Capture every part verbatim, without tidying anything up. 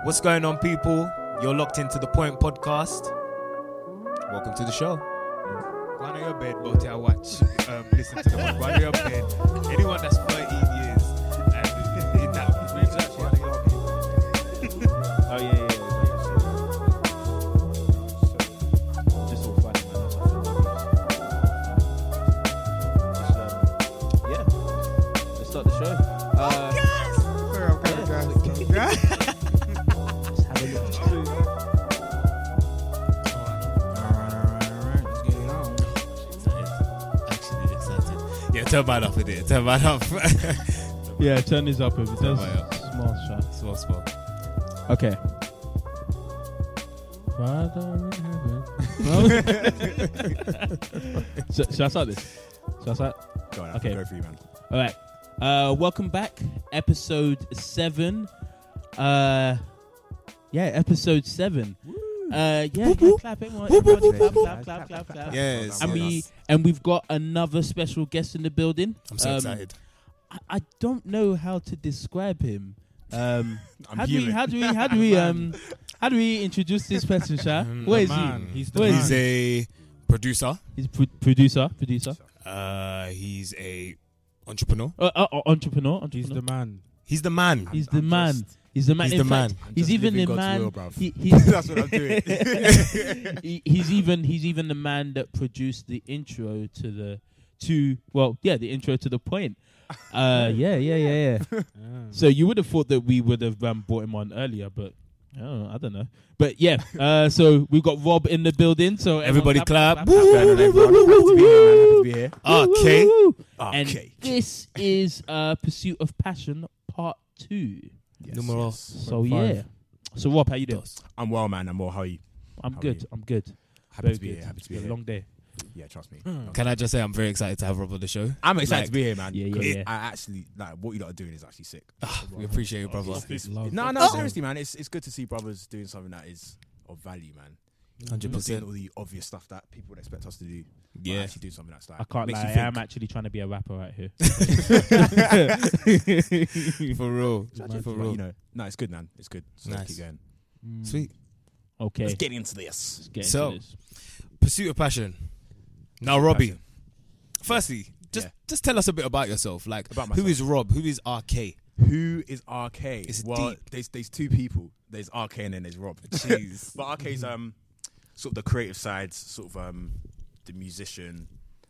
What's going on, people? You're locked into the Point Podcast. Welcome to the show. Go on your bed, but I watch, um, listen to the one. Go on your bed. Anyone that's thirteen years and in that range, that's one of your bed. Oh yeah, yeah, yeah. So, just all funny, man. Just, um, yeah. Let's start the show. Uh, Yeah. Let's have a look through. Actually excited. Yeah, turn mine up in it. Turn mine up. Yeah, turn this up if it Turn does. mine up. Small shot. Small, small. Okay. Father in heaven. so, shall I start this? Shall I start? Go on, Okay. go for you, man. All right. Uh, welcome back, episode seven. Uh, yeah, episode seven. Uh, yeah, Whoop, yeah, whoop. clap it, Whoop, whoop, everybody, whoop, clap, whoop, clap, clap, clap, clap. Yes. And we yes. and we've got another special guest in the building. I'm so Um, excited. I, I don't know how to describe him. Um, I'm how do we? human. How do we? How do we? Um, how do we introduce this person, Sha? Mm, Where the is man. he? He's Where is He's he? a producer. He's pro- producer. Producer. Uh, he's a entrepreneur. Uh, uh, uh, entrepreneur. entrepreneur. He's the man. He's the man. He's the I'm man. just- He's the man. He's In the fact, man. I'm He's just even the living God's man. will, bruv. he, he's, That's what I'm doing. he, he's even he's even the man that produced the intro to the to well yeah the intro to the point. Uh yeah yeah yeah yeah. So you would have thought that we would have um, brought him on earlier, but I don't know. I don't know. But yeah, uh, so we've got Rob in the building. So Everybody everyone clap. What's going on, everyone? Happy to be here, man. Happy to be here. Okay. And Okay. this is uh, Pursuit of Passion Part Two. Yes, Numero yes. So yeah. So Rob, how you doing? I'm well, man. I'm well. How are you? I'm How are good. you? I'm good. Happy Very to be good. here. Happy to be It's been here. a long day. Yeah, trust me. Can I just say I'm very excited to have Rob on the show? I'm excited Like- to be here, man. Yeah, yeah, 'Cause yeah. I actually like what you lot are doing is actually sick. We appreciate you, brother. It's- it's- Love. no, no, seriously, man. It's it's good to see brothers doing something that is of value, man. Hundred Not doing percent. all the obvious stuff that people would expect us to do. But Yeah. actually do something that's like I can't makes lie. you I think. am actually trying to be a rapper right here. For real. But, For you real. know, no, it's good, man. It's good. So Nice. keep going. Sweet. Okay. Let's get into this. Let's get So- into this. Pursuit of passion. Now, Passion. Robbie. Firstly, just Yeah. just tell us a bit about yourself. Like, About who myself. is Rob? Who is R K? Who is R K? It's well, deep. there's there's two people. There's R K and then there's Rob. Jeez. But R K's um sort of the creative side, sort of um the musician,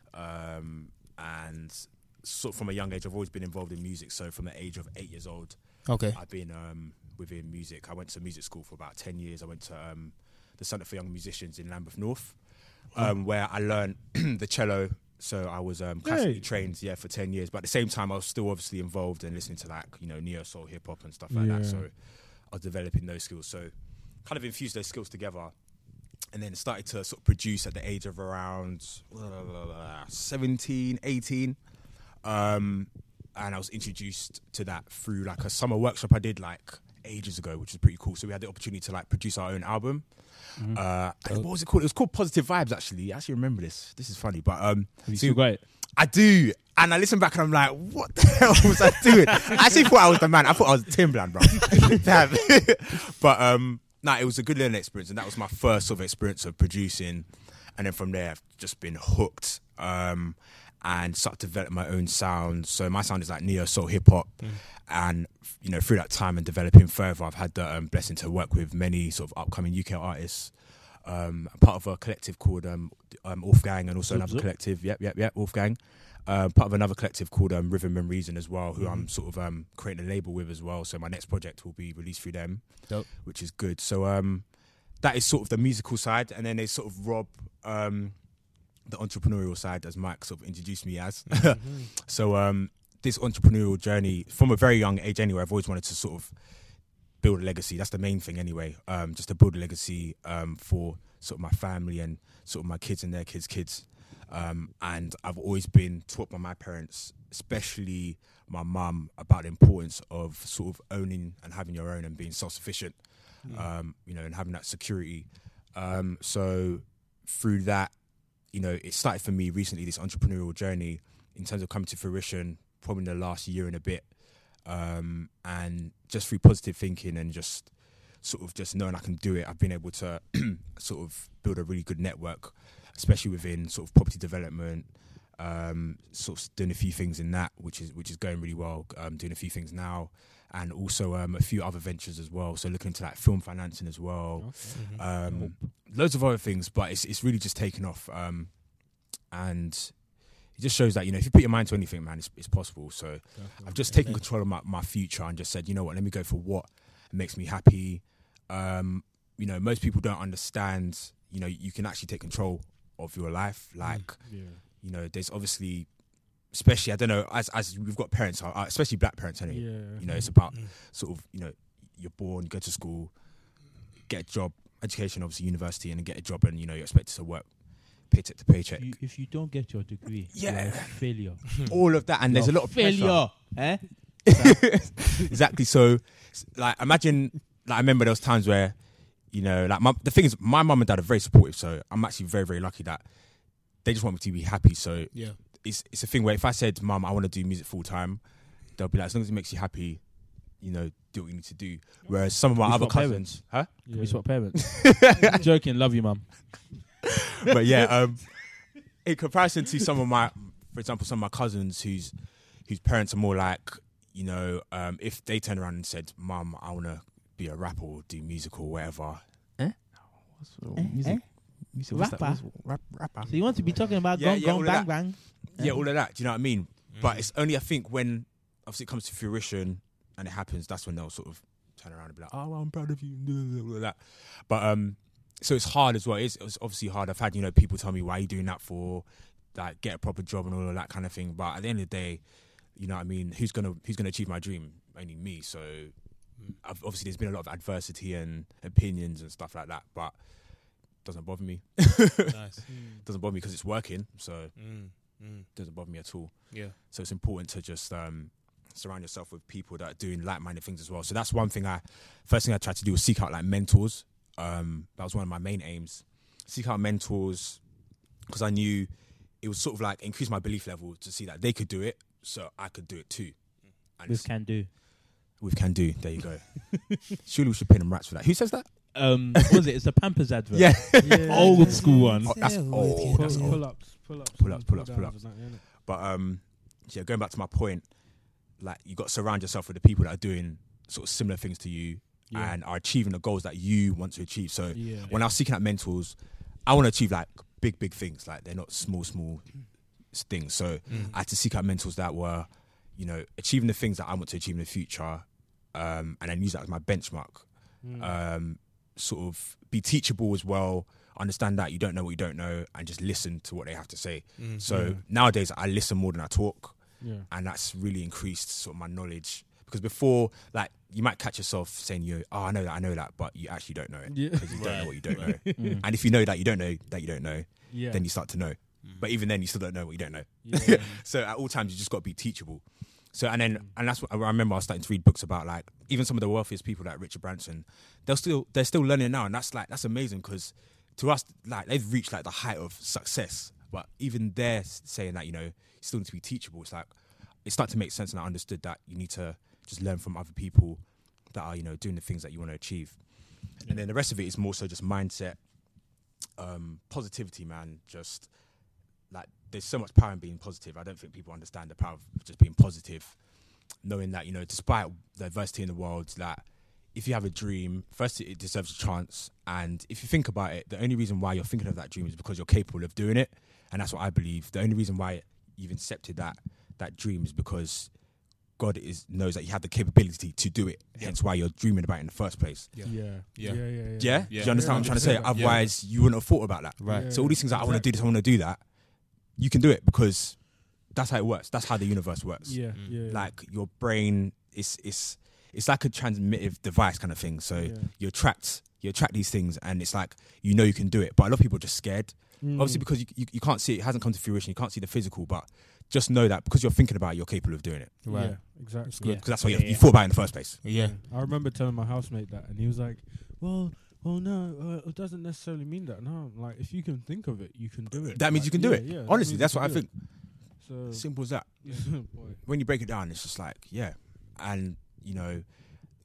um and sort of from a young age I've always been involved in music. So from the age of eight years old, Okay. I've been um within music. I went to music school for about ten years. I went to um the Centre for Young Musicians in Lambeth North, um where I learned the cello. So I was um, classically Hey. trained, yeah, for ten years. But at the same time, I was still obviously involved in listening to like, you know, neo soul, hip hop and stuff like that. Yeah. So I was developing those skills. So kind of infused those skills together, and then started to sort of produce at the age of around uh, seventeen, eighteen. Um, and I was introduced to that through like a summer workshop I did like ages ago, which was pretty cool. So we had the opportunity to like produce our own album. Uh, and what was it called? It was called Positive Vibes. Actually, I actually remember this. This is funny, but um, Have you so still got it? I do. And I listen back and I'm like, what the hell was I doing? I actually thought I was the man. I thought I was Timbaland, bro. Damn. But um, nah, it was a good learning experience, and that was my first sort of experience of producing. And then from there, I've just been hooked um, and started to develop my own sound. So my sound is like neo soul hip hop, and you know, through that time and developing further, I've had the um, blessing to work with many sort of upcoming U K artists. Um, I'm part of a collective called um, um, Wolfgang, and also Zup, another zup. collective. Yep, yep, yep, Wolfgang. Uh, part of another collective called um, Rhythm and Reason as well, who I'm sort of um, creating a label with as well. So my next project will be released through them, Dope. which is good. So um, that is sort of the musical side, and then there's sort of Rob, um, the entrepreneurial side, as Mike sort of introduced me as. So um, this entrepreneurial journey from a very young age, anyway, I've always wanted to sort of build a legacy. That's the main thing, anyway. Um, just to build a legacy um, for sort of my family and sort of my kids and their kids' kids. Um, and I've always been taught by my parents, especially my mum, about the importance of sort of owning and having your own and being self-sufficient, um, you know, and having that security. Um, so through that, you know, it started for me recently, this entrepreneurial journey in terms of coming to fruition, probably in the last year and a bit. Um, and just through positive thinking and just sort of just knowing I can do it, I've been able to sort of build a really good network, especially within sort of property development. Um, sort of doing a few things in that, which is which is going really well. Um, doing a few things now, and also um, a few other ventures as well. So looking into like film financing as well, Okay. um, loads of other things. But it's it's really just taken off, um, and it just shows that, you know, if you put your mind to anything, man, it's, it's possible. So Definitely. I've just taken control of my, my future and just said, you know what, let me go for what makes me happy. Um, you know, most people don't understand. You know, you can actually take control of your life, like. Yeah. You know, there's obviously, especially, I don't know, as as we've got parents, uh, especially black parents, anyway. Yeah. You know, it's about Mm. sort of, you know, you're born, you go to school, get a job, education, obviously university, and then get a job, and, you know, you're expected to work paycheck to paycheck. If you, if you don't get your degree, Yeah. you're a failure. All of that, and there's a You're lot of failure. Eh? pressure. Exactly. So, s- like, imagine, like, I remember there was times where, you know, like, my, the thing is, my mum and dad are very supportive, so I'm actually very, very lucky that they just want me to be happy. So Yeah. it's it's a thing where if I said, Mum, I want to do music full time, they'll be like, as long as it makes you happy, you know, do what you need to do. Whereas some of my We other swap cousins, huh? Can we swap parents? Joking, love you, mum. But yeah, um, in comparison to some of my, for example, some of my cousins whose whose parents are more like, you know, um, if they turn around and said, Mum, I want to be a rapper or do music or whatever. Eh? Eh? Music, Eh? music, what's that? Rapper? What's- rap, rapper. So you want to be talking about Yeah, gong yeah, gong all of bang that. bang? Yeah, all of that. Do you know what I mean? But Mm. it's only, I think, when obviously it comes to fruition and it happens, that's when they'll sort of turn around and be like, "Oh, I'm proud of you," all of that. But um, so it's hard as well. It's, it's obviously hard. I've had, you know, people tell me, "Why are you doing that for?" Like, get a proper job and all of that kind of thing. But at the end of the day, you know what I mean? Who's gonna Who's gonna achieve my dream? Only me. So I've, obviously, there's been a lot of adversity and opinions and stuff like that. But it doesn't bother me. Nice. doesn't bother me because it's working. So Mm. Mm. it doesn't bother me at all. Yeah. So it's important to just um, surround yourself with people that are doing like-minded things as well. So that's one thing I, first thing I tried to do was seek out like mentors. Um, that was one of my main aims. Seek out mentors because I knew it was sort of like increase my belief level to see that they could do it, so I could do it too. And With it's- can do. with can do. There you go. Surely we should pay them rats for that. Who says that? Um, what was it? It's a Pampers advert. Yeah. Yeah. Old school one. Oh, that's Yeah, old. with- That's pull, old. pull ups, pull ups, Pull ups, pull ups, downs pull ups. and that, innit? But um, yeah, going back to my point, like you got to surround yourself with the people that are doing sort of similar things to you Yeah. and are achieving the goals that you want to achieve. So Yeah. when I was seeking out mentors, I want to achieve like big, big things. Like they're not small, small s- things. So Mm. I had to seek out mentors that were, you know, achieving the things that I want to achieve in the future, um, and then use that as my benchmark. Mm. Um, sort of be teachable as well. Understand that you don't know what you don't know, and just listen to what they have to say. Mm. So Yeah. nowadays, I listen more than I talk, yeah. and that's really increased sort of my knowledge. Because before, like, you might catch yourself saying, "You, oh, I know that, I know that," but you actually don't know it Yeah. because you don't know what you don't know. Mm. And if you know that you don't know that you don't know, Yeah. then you start to know. Mm. But even then, you still don't know what you don't know. yeah. So at all times, you just got to be teachable. So and then and that's what I remember. I was starting to read books about like even some of the wealthiest people like Richard Branson. They're still they're still learning now, and that's like that's amazing because to us like they've reached like the height of success. But even they're saying that, you know, you still need to be teachable. It's like it started to make sense, and I understood that you need to just learn from other people that are, you know, doing the things that you want to achieve. And then the rest of it is more so just mindset, um, positivity, man. Just like there's so much power in being positive. I don't think people understand the power of just being positive, knowing that, you know, despite the adversity in the world, that if you have a dream, first it deserves a chance. And if you think about it, the only reason why you're thinking of that dream is because you're capable of doing it. And that's what I believe. The only reason why you've accepted that that dream is because God is knows that you have the capability to do it. Yeah. Hence why you're dreaming about it in the first place. Yeah. Yeah. Yeah. Yeah. Yeah. Yeah. Yeah? Yeah. Do you understand what I'm trying to say? Yeah. Otherwise, you wouldn't have thought about that. Right. Yeah. So all these things that I want to do Exactly. this, I want to do that, you can do it because that's how it works. That's how the universe works. Yeah. Mm. Yeah. yeah. Like your brain is is it's like a transmissive device kind of thing. So Yeah. you attract you attract these things, and it's like you know you can do it. But a lot of people are just scared, Mm. obviously because you, you you can't see it, it hasn't come to fruition. You can't see the physical, but just know that because you're thinking about it, you're capable of doing it. Right. Yeah. Exactly. It's good. Because that's what Yeah, you, yeah. you thought about it in the first place. Yeah. I remember telling my housemate that, and he was like, "Well, well, no, uh, it doesn't necessarily mean that. No, like if you can think of it, you can do it. That means Like, you can do yeah, it. Yeah, that Honestly, means that's you what I can do think. it. So, Simple as that. boy. When you break it down, it's just like, yeah. And, you know,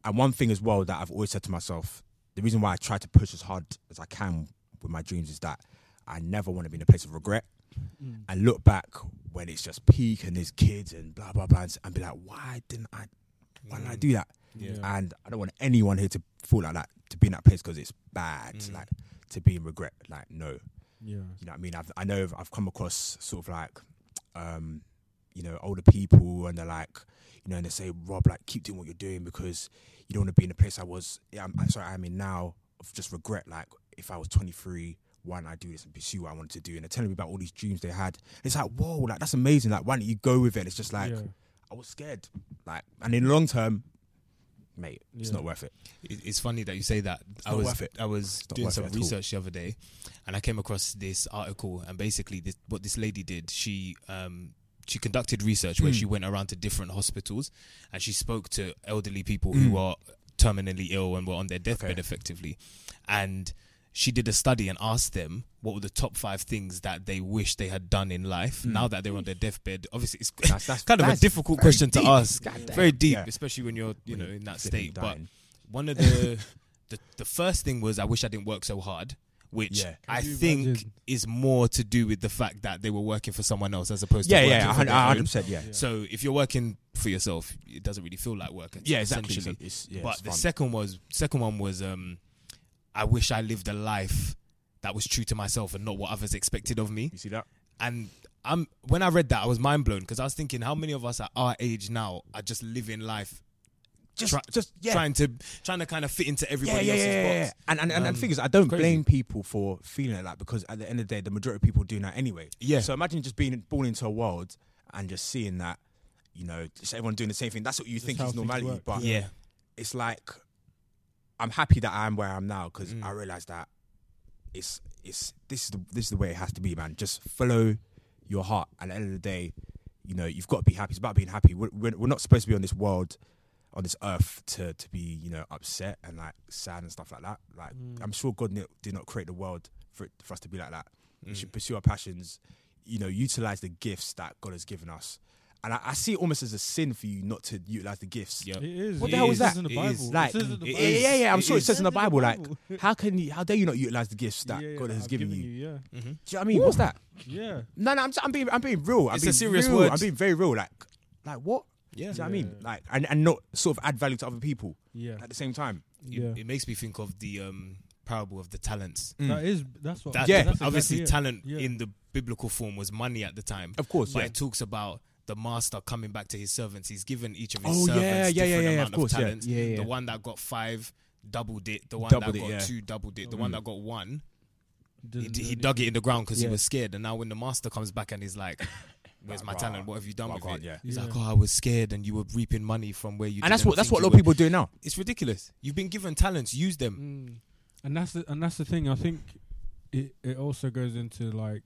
and one thing as well that I've always said to myself, the reason why I try to push as hard as I can with my dreams is that I never want to be in a place of regret Mm. and look back when it's just peak and there's kids and blah blah blah and, and be like, why didn't I? Why didn't I do that? Yeah. And I don't want anyone here to feel like that, to be in that place because it's bad. Mm. Like to be in regret. Like no, Yeah. you know what I mean. I've, I know I've, I've come across sort of like, um, you know, older people and they're like, you know, and they say, Rob, like keep doing what you're doing because you don't want to be in the place I was. Yeah, I'm, I'm sorry, I'm in now of just regret. Like if I was twenty-three. Why don't I do this and pursue what I wanted to do? And they're telling me about all these dreams they had. It's like, whoa, like that's amazing. Like, why don't you go with it? It's just like, Yeah. I was scared. Like, and in the long term, mate, it's Yeah. not worth it. It- It's funny that you say that. I not was worth it. I was not doing worth some it at all. research the other day, and I came across this article. And basically, this, what this lady did, she um, she conducted research where Mm. she went around to different hospitals, and she spoke to elderly people Mm. who are terminally ill and were on their deathbed, Okay. effectively, and she did a study and asked them what were the top five things that they wish they had done in life Mm. now that they're on their deathbed. Obviously, it's That's, that's kind of a that's difficult very question to deep. ask. God damn. Very deep, Yeah. especially when you're you know in that Flipping state. But dying. one of the, the the first thing was I wish I didn't work so hard, which Yeah. I Can you think imagine? is more to do with the fact that they were working for someone else as opposed yeah, to yeah, working a for hundred their a own. hundred percent, yeah. Yeah. So if you're working for yourself, it doesn't really feel like work. Yeah, exactly. Essentially. So it's, yeah, but it's the fun. second was second one was um, I wish I lived a life that was true to myself and not what others expected of me. You see that? And I'm when I read that, I was mind blown because I was thinking, how many of us at our age now are just living life, Just, Try- just yeah. trying to trying to kind of fit into yeah, everybody yeah, else's yeah, yeah, box? yeah. And and, and, and Um, the thing is, I don't crazy. blame people for feeling like that because at the end of the day, the majority of people do that anyway. Yeah. So imagine just being born into a world and just seeing that, you know, just everyone doing the same thing. That's what you Just think how is things normality, work. but Yeah. it's like I'm happy that I am where I am now because Mm. I realize that it's it's this is the this is the way it has to be, man. Just follow your heart. And at the end of the day, you know, you've got to be happy. It's about being happy. We're, we're, we're not supposed to be on this world, on this earth, to to be, you know, upset and like sad and stuff like that. Like Mm. I'm sure God did did not create the world for it, for us to be like that. We Mm. should pursue our passions. You know, utilize the gifts that God has given us. And I, I see it almost as a sin for you not to utilize the gifts. Yep. It is. What it the hell is. is that? It says in the It Bible. is. Like, it says in the it Bible. yeah, yeah, yeah. I'm It sure it is. says in the Bible, like, Bible. how can you, how dare you not utilize the gifts that Yeah, yeah, God has I've given, given you? Yeah, Mhm. Do you know what I mean? What's that? yeah. No, no, I'm, I'm being, I'm being real. I'm It's a being serious real. word. I'm being very real. Like, like what? Yeah. Do you know what I mean? Yeah. Like, and, and not sort of add value to other people Yeah. at the same time. It, Yeah. it makes me think of the um, parable of the talents. That is. That's what. That, Yeah. that's obviously, exactly it. talent Yeah. in the biblical form was money at the time. Of course, But yeah. it talks about the master coming back to his servants. He's given each of his Oh, servants yeah, yeah, different yeah, yeah, amount of course, of yeah. talents. Yeah, yeah. The one that got five doubled it. The one Doubled that it, got yeah. two doubled it. The Mm. one that got one, he, Didn't d- do he any- dug it in the ground because Yeah. he was scared. And now when the master comes back and he's like, "Where's my Rah, talent? What have you done rah, with rah, it?" yeah. He's Yeah. like, "Oh, I was scared, and you were reaping money from where you." And that's didn't what that's think what a you lot of were." people do now. It's ridiculous. You've been given talents. Use them. Mm. And that's the and that's the thing. I think it it also goes into like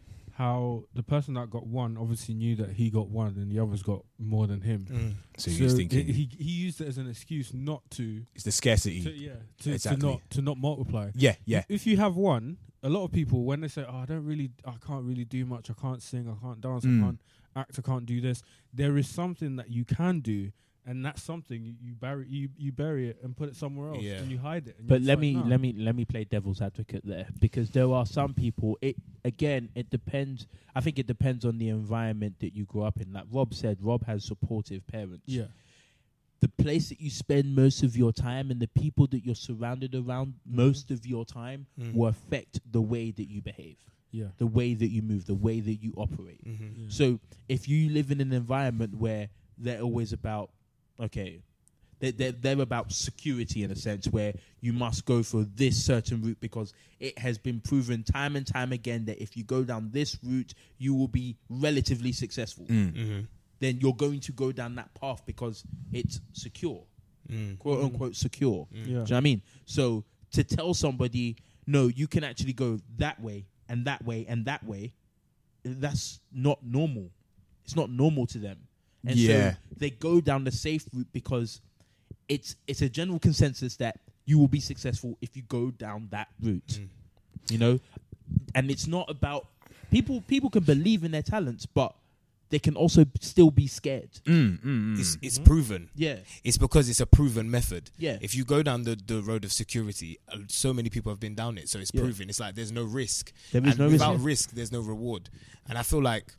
how the person that got one obviously knew that he got one and the others got more than him. Mm. So he's thinking he, he he used it as an excuse not to, it's the scarcity. to yeah to, Exactly. to not to not multiply. yeah, yeah. If you have one, a lot of people when they say, "Oh, I don't really, I can't really do much. I can't sing. I can't dance. Mm. I can't act. I can't do this." There is something that you can do, and that's something you, you bury you, you bury it and put it somewhere else, Yeah. and you hide it. And But you're let just me like, nah. let me let me play devil's advocate there because there are some people. It again, it depends. I think it depends on the environment that you grew up in. Like Rob said, Rob has supportive parents. Yeah, The place that you spend most of your time and the people that you're surrounded around most of your time Mm. will affect the way that you behave, yeah, the way that you move, the way that you operate. Mhm. yeah. So if you live in an environment where they're always about, okay, they're, they're, they're about security in a sense where you must go for this certain route because it has been proven time and time again that if you go down this route, you will be relatively successful. Mm. Mhm. Then you're going to go down that path because it's secure, Mm. quote Mm. unquote secure. Mm. yeah. Do you know what I mean? So to tell somebody, no, you can actually go that way and that way and that way, that's not normal. It's not normal to them. And Yeah. so they go down the safe route because it's it's a general consensus that you will be successful if you go down that route. Mm. You know? And it's not about people people can believe in their talents, but they can also still be scared. Mm, mm, mm. It's it's Mhm. proven. Yeah, It's because it's a proven method. yeah, If you go down the, the road of security, uh, so many people have been down it, so it's Yeah. proven. It's like there's no risk. there is and no risk. without risk, there's no reward. And I feel like,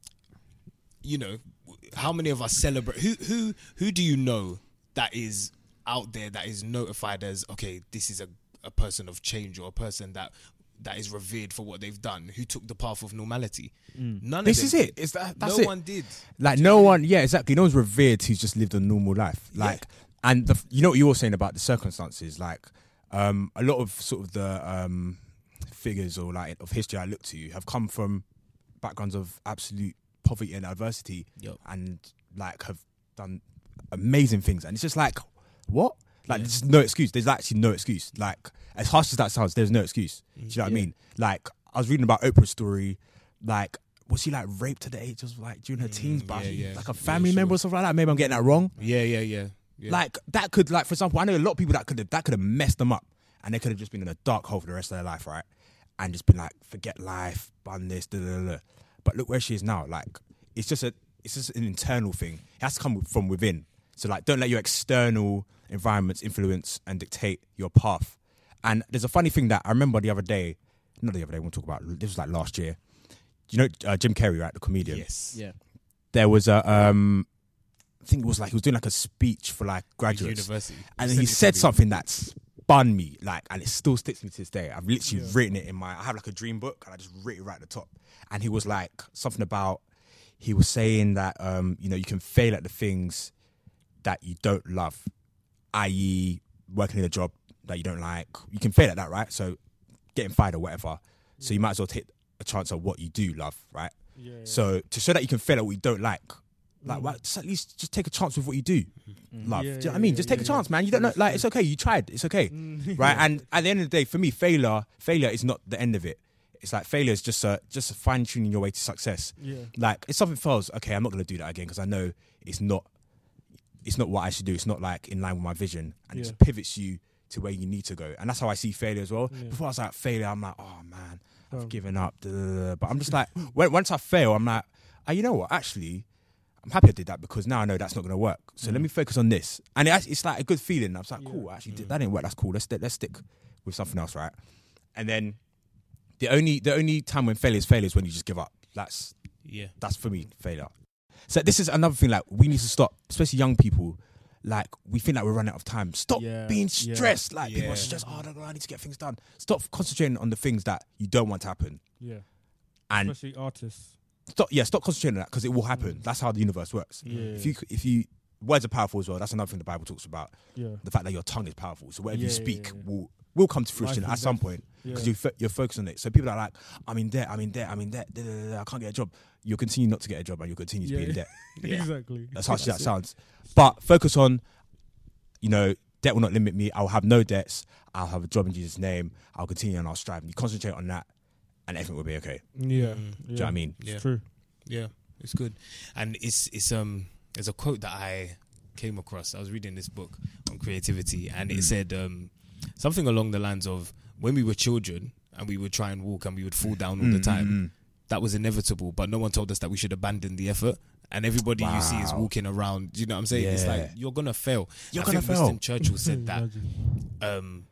you know, how many of us celebrate? Who who who do you know that is out there that is notified as, okay, this is a, a person of change, or a person that that is revered for what they've done, who took the path of normality? Mm. None This of is them it. did. It's that. That's No it. one did. Like no one, yeah, exactly. No one's revered who's just lived a normal life. Like, and the, you know what you were saying about the circumstances. Like, um, a lot of sort of the um, figures or like of history I look to have come from backgrounds of absolute poverty and adversity, Yep. and like have done amazing things. And it's just like, what? Like, Yeah. there's no excuse. There's actually no excuse. Like, as harsh as that sounds, there's no excuse. Do you know what I Yeah. mean? Like, I was reading about Oprah's story. Like, was she like raped at the age of like during her Mm, teens by yeah, yeah. like a Yeah, family she member or was. something like that? Maybe I'm getting that wrong. Yeah, yeah, yeah. yeah. Like, that could, like, for example, I know a lot of people that could have that could have messed them up, and they could have just been in a dark hole for the rest of their life, right? And just been like, forget life, bun this, da da da. But look where she is now. Like, it's just a, it's just an internal thing. It has to come from within. So like, don't let your external environments influence and dictate your path. And there's a funny thing that I remember the other day, not the other day, we'll talk about, this was like last year. You know uh, Jim Carrey, right? The comedian. yes. Yeah, There was a, um, I think it was like, he was doing like a speech for like graduates. University. And You then he it said to me. something that spun me, like, and it still sticks to me to this day. I've literally Yeah. written it in my, I have like a dream book, and I just wrote it right at the top. And he was like, something about, he was saying that, um, you know, you can fail at the things that you don't love, that is working in a job that you don't like. You can fail at that, right? So getting fired or whatever. So you might as well take a chance at what you do love, right? Yeah, yeah. So to show that you can fail at what you don't like, like, Mm. well, just at least just take a chance with what you do love. Yeah, do you know what I yeah, mean? yeah, Just take yeah, a chance, yeah. man. You don't know, True, like, true. it's okay. You tried. It's okay, Mm. right? And at the end of the day, for me, failure, failure is not the end of it. It's like failure is just a, just fine tuning your way to success. Yeah. Like, if something fails, okay, I'm not gonna do that again because I know it's not, it's not what I should do. It's not like in line with my vision, and it Yeah. just pivots you to where you need to go. And that's how I see failure as well. Yeah. Before I was like failure, I'm like, oh man, I've Um, given up. Da, da, da, da. But I'm just like, when, once I fail, I'm like, oh, you know what? Actually, I'm happy I did that because now I know that's not going to work. So let me focus on this. And it, actually- it's like a good feeling. I was like, Yeah. cool, actually, did, that didn't work. That's cool. Let's let's stick with something else, right? And then the only the only time when failure is failure is when you just give up. That's Yeah. that's for me failure. So this is another thing. Like, we need to stop, especially young people. Like, we think that we're running out of time. Stop Yeah, being yeah, stressed. Like, people yeah. are stressed. Oh, no, no, I need to get things done. Stop concentrating on the things that you don't want to happen. Yeah. And Especially artists. stop, yeah, stop concentrating on that because it will happen. That's how the universe works. Yeah. If you, if you, words are powerful as well. That's another thing the Bible talks about. Yeah. The fact that your tongue is powerful. So whatever you Yeah, yeah, speak yeah, yeah. will will come to fruition Life at and some death. point Yeah. because you fo- you're focused on it. So people are like, I'm in debt, I'm in debt, I'm in debt. Da, da, da, da, I can't get a job. You'll continue not to get a job and you'll continue to be Yeah. in debt. Yeah. Exactly. That's how that That's it. sounds. But focus on, you know, debt will not limit me. I'll have no debts. I'll have a job in Jesus' name. I'll continue and I'll strive. And you concentrate on that, and everything will be okay. Yeah. Mm. Do you know what I mean? Yeah. It's true. Yeah, it's good. And it's it's um there's a quote that I came across. I was reading this book on creativity, and it Mm. said um something along the lines of, when we were children and we would try and walk and we would fall down all the Mm, time, mm, mm. that was inevitable, but no one told us that we should abandon the effort. And everybody you see is Wow. walking around. You know what I'm saying? It's Yeah. like, you're gonna fail. You're I gonna think fail. Winston Churchill said that Imagine. um,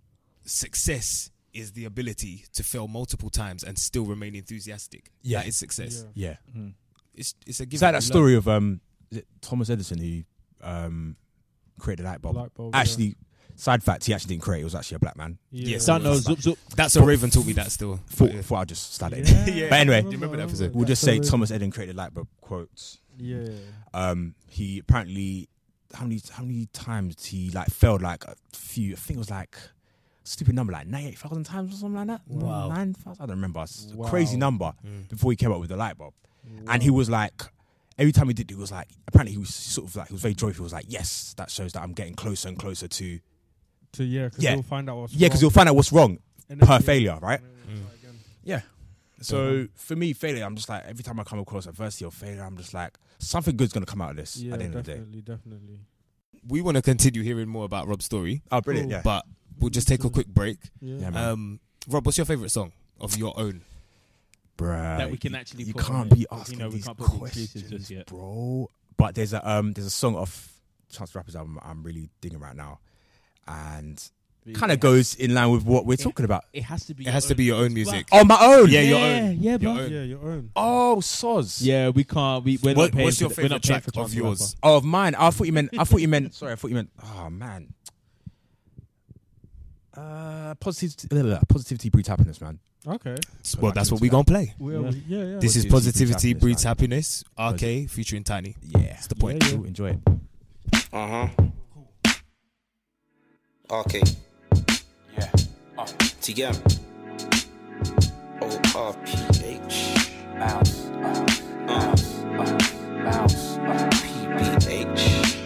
success is the ability to fail multiple times and still remain enthusiastic. Yeah. That is success. Yeah. Yeah. It's it's a given. It's like You that learn. story of um, is it Thomas Edison who um created the light bulb. Light bulb, yeah. Actually, side fact, he actually didn't create it. It was actually a black man. Yeah. Yes, Don't know. That's Zup, zup. That's a Raven taught me that still. Thought, But, yeah. thought I'd just start it. Yeah. Yeah. But anyway, Do you remember that episode? We'll just say That's Thomas Edison created light bulb quotes. Yeah. Um, he apparently how many how many times he like failed like a few. I think it was like a stupid number, like ninety-eight thousand times or something like that. Wow. Nine thousand. I don't remember. It's a Wow. crazy number Mm. before he came up with the light bulb. Wow. And he was like, every time he did, it he was like, apparently he was sort of like, he was very joyful. He was like, yes, that shows that I'm getting closer and closer to, To yeah, because Yeah. you'll find out what's yeah, because wrong. you'll find out what's wrong And then, per yeah, failure, right? and then Mm. try again. Yeah. So for me, failure, I'm just like, every time I come across adversity or failure, I'm just like, something good's going to come out of this Yeah, at the end of the day. definitely, definitely. We want to continue hearing more about Rob's story, Oh, brilliant, Cool. yeah. but we'll just take a quick break. Yeah. Yeah, man. Um, Rob, what's your favorite song of your own? bruh, that we can you- actually You put on can't it, be 'cause, asking you know, we these can't put the exclusives just questions, yet. bro. But there's a um there's a song off Chance the Rapper's album I'm really digging right now, and kind of goes in line with what we're it- talking about. It has to be. It has to be your own music. On my own. Yeah, your yeah, own. yeah, Your bro. own. Yeah, your own. Oh, soz. Yeah, we can't. We we're What- not paying what's your for, we're not favourite paying track for Chance of the Rapper. yours? Oh, of mine. I thought you meant. I thought you meant. Sorry, I thought you meant. Oh man. Uh, positivity. blah, blah, blah, positivity breeds happiness, man. Okay. Well, that's what we gonna play. We Yeah. are, yeah, yeah. This is Positivity Positivity Breeds Breeds Happiness, Happiness. R K featuring Tiny. Yeah, That's the point. Yeah, yeah. Cool, enjoy it. Uh huh. Okay. Yeah. T M. O R P H. Bounce, bounce, Uh. bounce. P B H.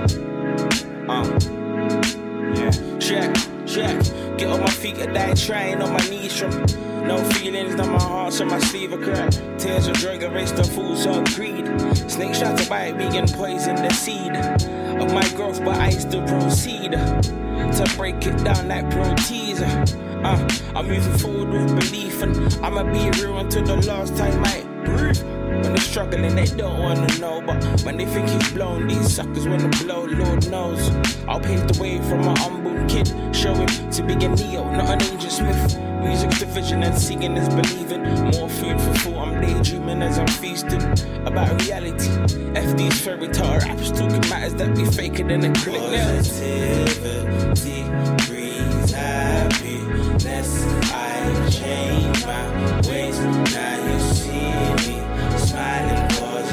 Uh. Yeah. Check, check. Get on my feet, I die trying on my knees from no feelings, down my heart, so my sleeve a crack. Tears of drug erased the fools of greed. Snakes try to bite me and poison the seed of my growth, but I still proceed to break it down like pro teaser. Uh, I'm moving forward with belief, and I'ma be real until the last time I breathe. When they're struggling, they don't wanna know, but when they think he's blown, these suckers wanna blow, Lord knows. I'll pave the way from a humble kid, show him to be a Neo, not an Angel Smith. Music's the vision and singing is believing. More food for thought, I'm daydreaming as I'm feasting about reality. F these fairy tale raps talking matters that be faker than acrylic nails. Positivity breeds happiness. I change my ways, now you see me smiling.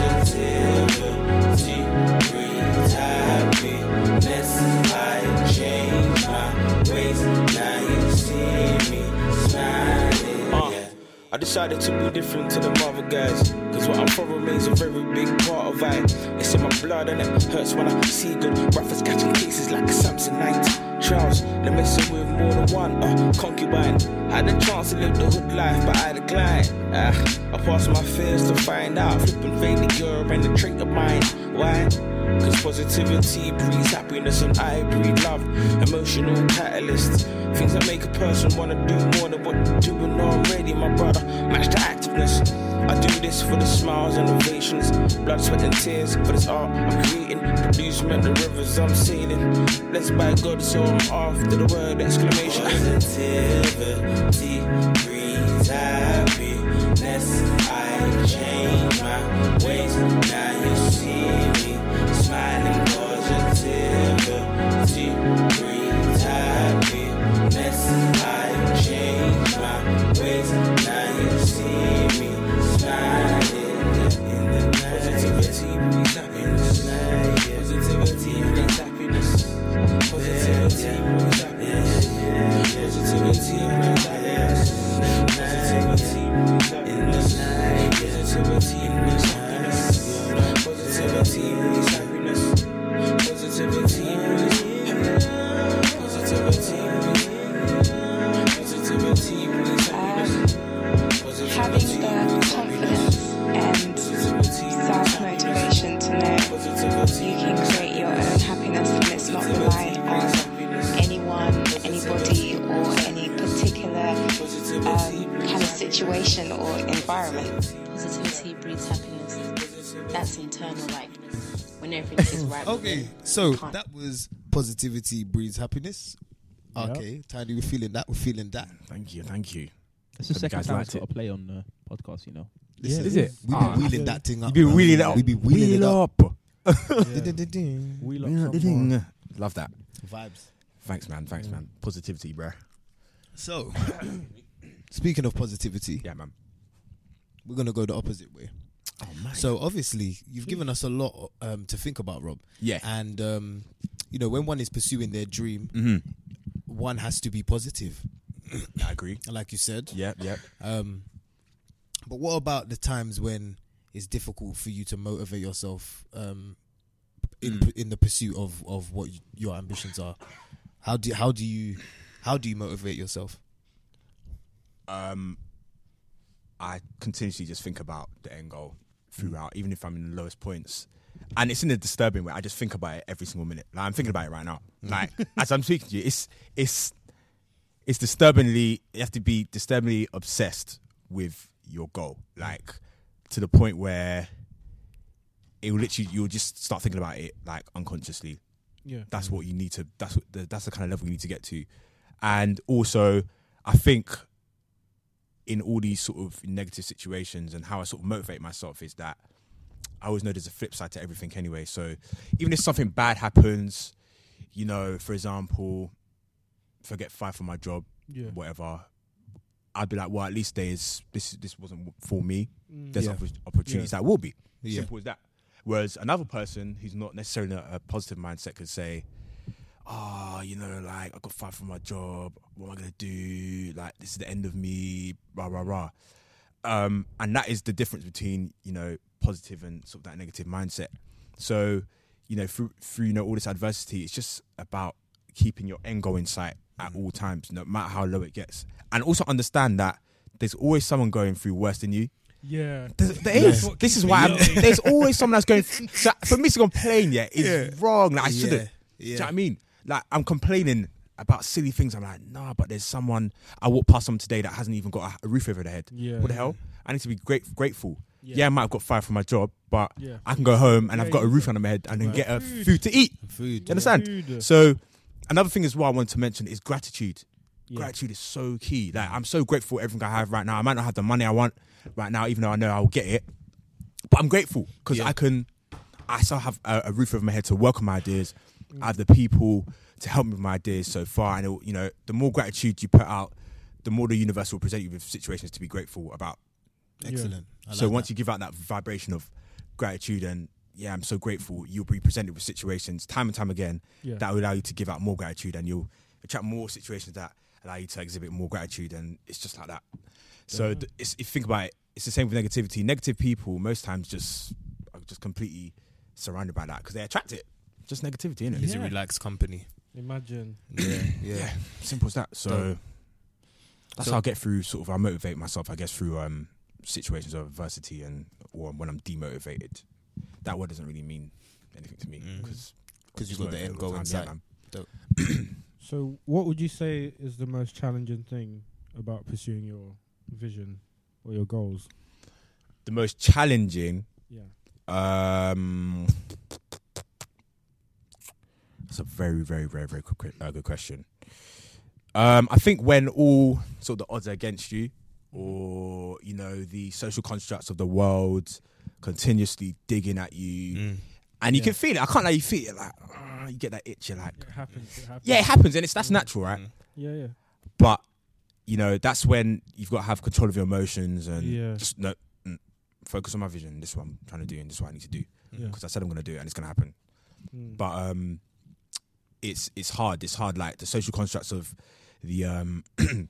Positivity breeds happiness. I change my ways, now you see me smiling. Uh, I decided to be different to the other guys, cause what I'm for remains a very big part of I. It's in my blood and it hurts when I see good rappers catching cases like a Samsonite. Trials, they're messing with more than one uh, concubine. Had the chance to live the hood life, but I declined. Uh, I passed my fears to find out. Flipping faded girl and the trait of mine. Why? Cause positivity breeds happiness and I breed love. Emotional catalyst. Things that make a person wanna do more than what they're doing already, my brother. Match the activeness. I do this for the smiles and ovations, blood, sweat and tears for this art I'm creating. Producement, the rivers I'm sailing. Blessed by God, so I'm off to the word exclamation. Positivity breeds happiness. I change my ways, now you see me smiling. Positivity breeds happiness. I change my ways, now you see me smiling in the night. Positivity breeds happiness. Positivity breeds happiness. Positivity breeds happiness. Positivity breeds happiness. Positivity breeds happiness. Positivity breeds happiness. Positivity breeds happiness. Positivity breeds happiness. Positivity breeds Positivity breeds happiness. Having the confidence and self-motivation to know you can create your own happiness and it's not reliant on anyone, anybody or any particular um, kind of situation or environment. Positivity breeds happiness. That's internal, like when everything is right. Okay, so that was Positivity Breeds Happiness. Okay, Tiny, we're feeling that. We're feeling that. Thank you, thank you. It's the Hope you second guys time liked it's got it. to play on the podcast, you know. Listen, Is it? We be Ah. wheeling that thing up. You be man. wheeling it up. We be wheeling it up. up. Ding-ding-ding-ding. We Wheel up the thing. Love that. Vibes. Thanks, man. Thanks, man. Positivity, bro. So, speaking of positivity, Yeah, man. we're gonna go the opposite way. Oh, man. So, obviously, you've given us a lot um, to think about, Rob. yeah. And um, you know, when one is pursuing their dream, Mm-hmm. one has to be positive, I agree. like you said. Yep, yep. Um, but what about the times when it's difficult for you to motivate yourself um, in Mm. in the pursuit of, of what y- your ambitions are? How do how do you how do you motivate yourself? Um, I continuously just think about the end goal throughout, even if I'm in the lowest points. And it's in a disturbing way. I just think about it every single minute. Like, I'm thinking about it right now. Like, as I'm speaking to you, it's it's it's disturbingly. You have to be disturbingly obsessed with your goal, like to the point where it will literally you'll just start thinking about it like unconsciously. Yeah, That's what you need to. That's what the, that's the kind of level you need to get to, and also I think in all these sort of negative situations and how I sort of motivate myself is that I always know there's a flip side to everything anyway. So even if something bad happens, you know, for example, if I get fired from my job, yeah, whatever, I'd be like, well, at least there's this. This wasn't for me. Mm. There's Yeah. opp- opportunities that will be. Yeah. Simple as that. Whereas another person who's not necessarily in a, a positive mindset could say, oh, you know, like I got fired from my job. What am I gonna do? Like this is the end of me. Rah rah rah. Um, and that is the difference between, you know, positive and sort of that negative mindset. So, you know, through through you know all this adversity, it's just about keeping your end goal in sight at all times, no matter how low it gets, and also understand that there's always someone going through worse than you. yeah. There, there is. What This is keeps why me I'm, going. there's always someone that's going. So for me to complain, yeah, is Yeah. wrong. Like I Yeah. shouldn't. Yeah. Do you know what I mean? Like I'm complaining about silly things. I'm like, nah, but there's someone. I walked past someone today that hasn't even got a, a roof over their head. Yeah. What the hell? I need to be great, grateful. Yeah. Yeah. I might have got fired from my job, but Yeah. I can go home and Yeah, I've got a you roof can. on my head and then Right. get a Food. food to eat. Food. You understand? Dude. So another thing as well I wanted to mention is gratitude. Yeah. Gratitude is so key. Like I'm so grateful for everything I have right now. I might not have the money I want right now, even though I know I'll get it. But I'm grateful because Yeah. I can. I still have a, a roof over my head to work on my ideas. I have the people to help me with my ideas so far, and it, you know, the more gratitude you put out, the more the universe will present you with situations to be grateful about. Excellent. I So like once that. you give out that vibration of gratitude and yeah, I'm so grateful, you'll be presented with situations time and time again Yeah. that will allow you to give out more gratitude, and you'll attract more situations that allow you to exhibit more gratitude, and it's just like that. So th- it's, if you think about it, it's the same with negativity. Negative people most times just are just completely surrounded by that because they attract it. Just negativity, innit? It's a Yeah. relaxed company. Imagine. Yeah. Yeah. Yeah, simple as that. So Dope. that's So- how I get through. Sort of, I motivate myself, I guess, through um, situations of adversity and or when I'm demotivated. That word doesn't really mean anything to me Mm. because Because you've got the end goal in sight. So, what would you say is the most challenging thing about pursuing your vision or your goals? The most challenging. Yeah. Um, that's a very, very, very, very good, que- uh, good question. Um, I think when all sort of the odds are against you, or you know the social constructs of the world continuously digging at you, Mm. and you Yeah. can feel it. I can't let you feel it. Like ah, you get that itch. You're like, It happens. It happens. yeah, it happens, and it's that's natural, right? Mm. Yeah, yeah. But you know that's when you've got to have control of your emotions and Yeah. just no, mm, focus on my vision. This is what I'm trying to do, and this is what I need to do Yeah. because I said I'm going to do it, and it's going to happen. Mm. But um, it's it's hard. It's hard. Like the social constructs of the um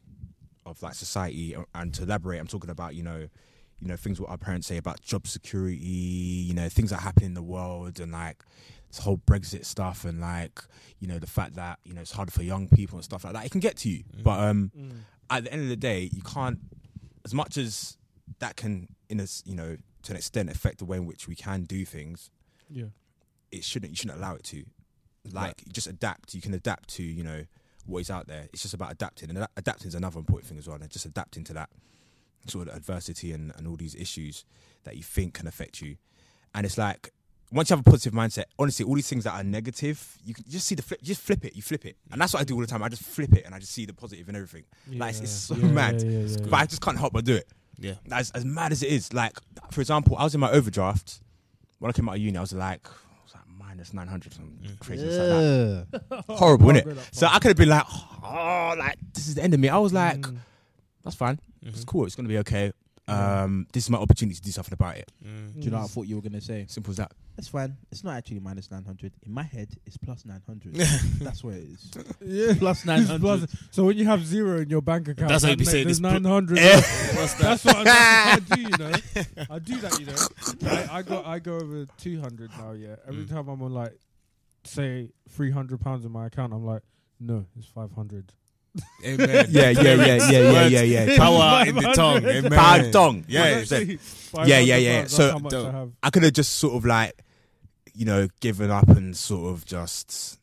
of like society, and to elaborate, I'm talking about you know, you know things what our parents say about job security. You know things that happen in the world, and like this whole Brexit stuff, and like you know the fact that you know it's hard for young people and stuff like that. It can get to you, Mm. but um, Mm. at the end of the day, you can't. As much as that can, in a s- you know, to an extent, affect the way in which we can do things. Yeah. It shouldn't. You shouldn't allow it to. Like, just adapt. You can adapt to, you know, what is out there. It's just about adapting, and ad- adapting is another important thing as well. And just adapting to that sort of adversity and, and all these issues that you think can affect you. And it's like once you have a positive mindset, honestly, all these things that are negative, you can just see the flip. You just flip it. You flip it, and that's what I do all the time. I just flip it, and I just see the positive in everything. Like it's, it's so Yeah, mad, yeah, yeah, yeah, but I just can't help but do it. Yeah. As as mad as it is, like for example, I was in my overdraft when I came out of uni. I was like, I was like minus nine hundred, some crazy stuff like that. Horrible, Can't innit? go that So far. I could have been like, oh, like this is the end of me. I was like, Mm. that's fine. Mm-hmm. It's cool. It's gonna be okay. Um, this is my opportunity to do something about it. Mm. Do you know what I thought you were gonna say? Simple as that. That's fine. It's not actually minus nine hundred. In my head, it's plus nine hundred. That's what it is. Yeah. Plus nine hundred. So when you have zero in your bank account, That's how that you be ma- saying there's it's pl- nine hundred. What's that? That's what, that's what I do, you know. I do that, you know. I, I go I go over two hundred now. Yeah. Every Mm. time I'm on like, say three hundred pounds in my account, I'm like, no, it's five hundred. Amen. Yeah, yeah, yeah, yeah, yeah, yeah, yeah. Power in the tongue. Amen. Power dong. Yeah. Yeah, yeah, yeah, yeah. That's So- how much I Dope. have. I could have just sort of like, you know, given up and sort of just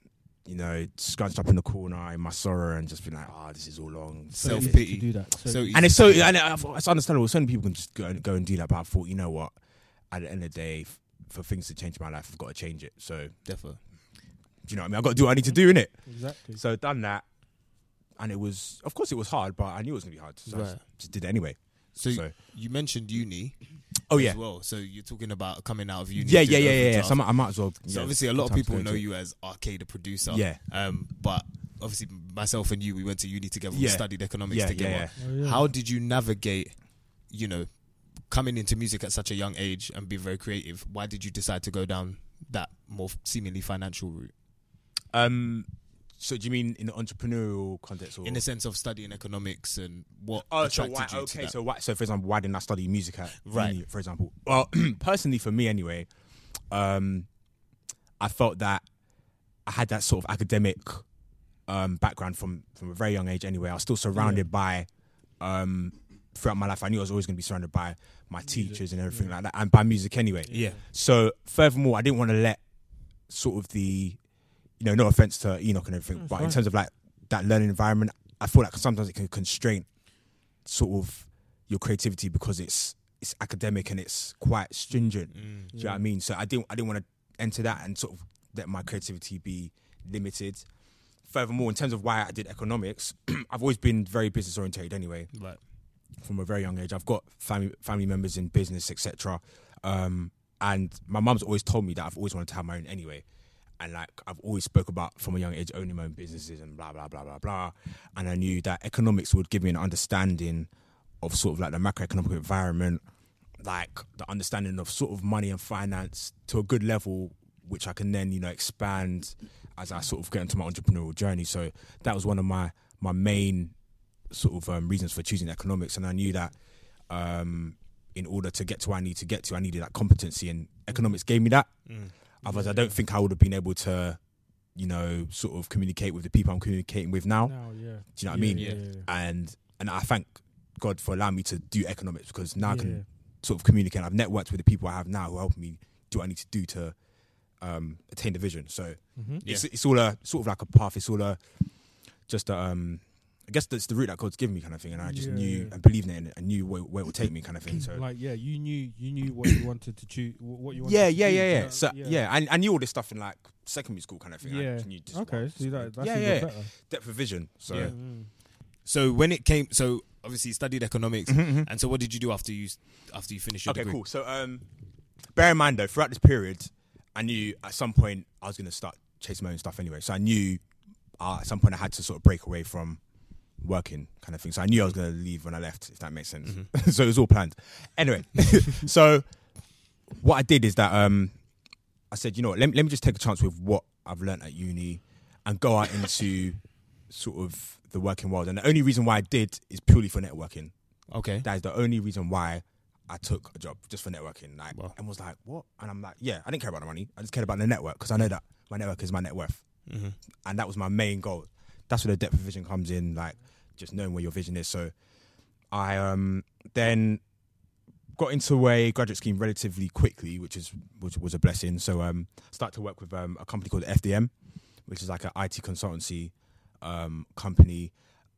you know, scrunched up in the corner in my sorrow and just been like, oh, this is all long. So Self easy pity. to do that. So, So easy. And it's so, and I thought it's understandable. So many people can just go and, go and do that. But I thought, you know what? At the end of the day, f- for things to change my life, I've got to change it. So, Definitely. do you know what I mean? I've got to do what I need to do, innit? exactly. So, done that. And it was, of course, it was hard, but I knew it was going to be hard. So, I Right. just, just did it anyway. So, So- you mentioned uni. Oh, yeah. As well. So you're talking about coming out of uni. Yeah, to yeah, go yeah, through yeah. yeah. tough. So, I might, I might as well. So yeah, obviously, a lot of time to people go know into it. you as Arcade, the producer. Yeah. Um, but obviously, myself and you, we went to uni together. We Yeah. studied economics Yeah, together. yeah, Oh, yeah. How did you navigate, you know, coming into music at such a young age and be very creative? Why did you decide to go down that more seemingly financial route? Um, so do you mean in the entrepreneurial context, or In the sense of studying economics and what oh, so attracted why? you to Okay, that? so why? So for example, why didn't I study music at Right. uni, for example? Well, personally, for me anyway, um, I felt that I had that sort of academic um background from from a very young age. Anyway, I was still surrounded by um throughout my life. I knew I was always going to be surrounded by my teachers and everything like that, and by music anyway. Yeah. So furthermore, I didn't want to let sort of the, you know, no offense to Enoch and everything, That's but in fine. terms of like that learning environment, I feel like sometimes it can constrain sort of your creativity because it's it's academic and it's quite stringent. Mm. Do you know what I mean? So I didn't I didn't want to enter that and sort of let my creativity be limited. Furthermore, in terms of why I did economics, I've always been very business oriented anyway. Right. From a very young age, I've got family family members in business, et cetera. Um, and my mum's always told me that I've always wanted to have my own anyway. And like I've always spoke about from a young age owning my own businesses and blah blah blah blah blah. And I knew that economics would give me an understanding of sort of like the macroeconomic environment, like the understanding of sort of money and finance to a good level, which I can then, you know, expand as I sort of get into my entrepreneurial journey. So that was one of my my main sort of um, reasons for choosing economics. And I knew that um, in order to get to where I need to get to, I needed that competency, and economics gave me that. Mm. Otherwise, I don't think I would have been able to, you know, sort of communicate with the people I'm communicating with now. Now, yeah. Do you know what I Yeah, mean? Yeah, yeah, yeah. And and I thank God for allowing me to do economics, because now I Yeah. can sort of communicate. I've networked with the people I have now who help me do what I need to do to um, attain the vision. So Mhm. it's it's all a sort of like a path. It's all a just a, um, I guess that's the route that God's given me, kind of thing. And I just Yeah, knew yeah. and believed in it, and I knew where, where it would take me, kind of thing. So Like, yeah, you knew you knew what you wanted to choose, what you wanted yeah, to yeah, do, yeah, yeah. you So know? yeah, I, I knew all this stuff in like secondary school, kind of thing. I Yeah. just knew just, Okay, wow, see that, that's yeah, even yeah, better. depth of vision. So Yeah. Mm. So when it came, so obviously you studied economics, Mhm, mhm. and so what did you do after you after you finished your Okay, degree? cool. So, um, bear in mind though, throughout this period, I knew at some point I was going to start chasing my own stuff anyway. So I knew uh, at some point I had to sort of break away from working, kind of thing. So I knew I was going to leave when I left, if that makes sense. Mm-hmm. So it was all planned. Anyway, so what I did is that um, I said, you know what, let, let me just take a chance with what I've learnt at uni and go out into sort of the working world. And the only reason why I did is purely for networking. Okay. That is the only reason why I took a job, just for networking. Like, Wow. and was like, what? And I'm like, yeah, I didn't care about the money. I just cared about the network, because I know that my network is my net worth. Mm-hmm. And that was my main goal. That's where the depth of vision comes in, like just knowing where your vision is. So I um, then got into a graduate scheme relatively quickly, which is which was a blessing. So um, started to work with um, a company called F D M, which is like an I T consultancy um, company,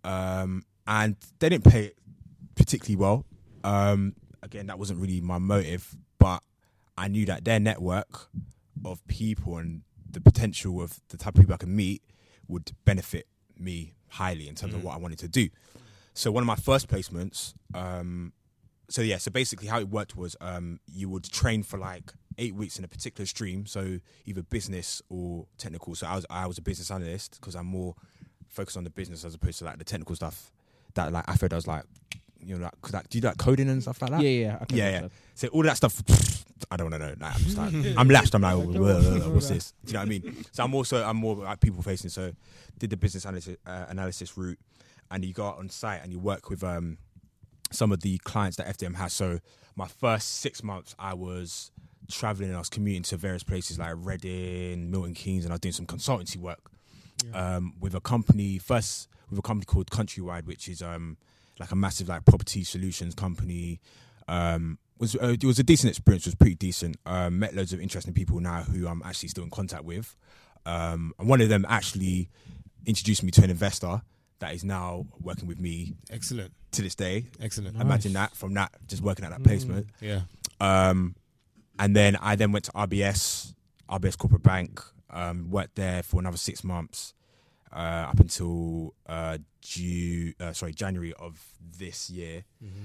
um, and they didn't pay particularly well. Um, again, that wasn't really my motive, but I knew that their network of people and the potential of the type of people I could meet would benefit me highly in terms Mm. of what I wanted to do. So one of my first placements, um, so yeah, so basically how it worked was um, you would train for like eight weeks in a particular stream, so either business or technical. So I was I was a business analyst, because I'm more focused on the business as opposed to like the technical stuff that like Afro does, like, you know, like, could I, do you do like coding and stuff like that? Yeah, yeah, I can Yeah, do yeah. that. So all of that stuff, I don't want to know. Like, I'm just like, I'm lashed. I'm like, I don't "Whoa, want to whoa, know what's that." this? Do you know what I mean? So I'm also, I'm more like people facing. So did the business analysis, uh, analysis route, and you go out on site and you work with um, some of the clients that F D M has. So my first six months, I was traveling and I was commuting to various places like Reading, Milton Keynes, and I was doing some consultancy work Yeah. um, with a company, first with a company called Countrywide, which is um, like a massive like property solutions company. Um, was uh, it was a decent experience. It was pretty decent. Um, met loads of interesting people now who I'm actually still in contact with. Um, and one of them actually introduced me to an investor that is now working with me Excellent. to this day. Excellent. Nice. Imagine that, from that, just working at that placement. Yeah. Um, and then I then went to R B S, R B S Corporate Bank, um, worked there for another six months, uh, up until uh, June, uh, sorry, January of this year.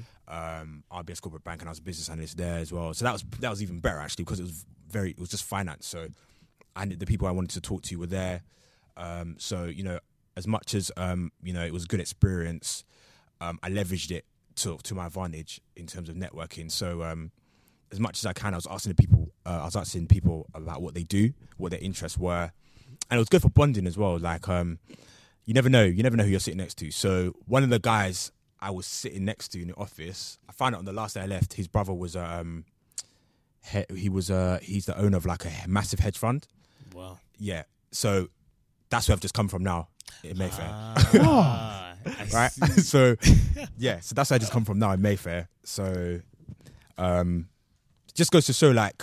Um, R B S Corporate Bank, and I was a business analyst there as well. So that was that was even better actually, because it was very, it was just finance. So, and the people I wanted to talk to were there. Um, so you know, as much as um, you know, it was a good experience, um, I leveraged it to to my advantage in terms of networking. So. Um, As much as I can, I was asking the people. Uh, I was asking people about what they do, what their interests were, and it was good for bonding as well. Like, um, you never know, you never know who you're sitting next to. So one of the guys I was sitting next to in the office, I found out on the last day I left, his brother was um, he, he was uh, he's the owner of like a massive hedge fund. Wow. Yeah, so that's where I've just come from now in Mayfair. Ah, I Right, see. so yeah, so that's where I just come from now in Mayfair. So, um. Just goes to show, like,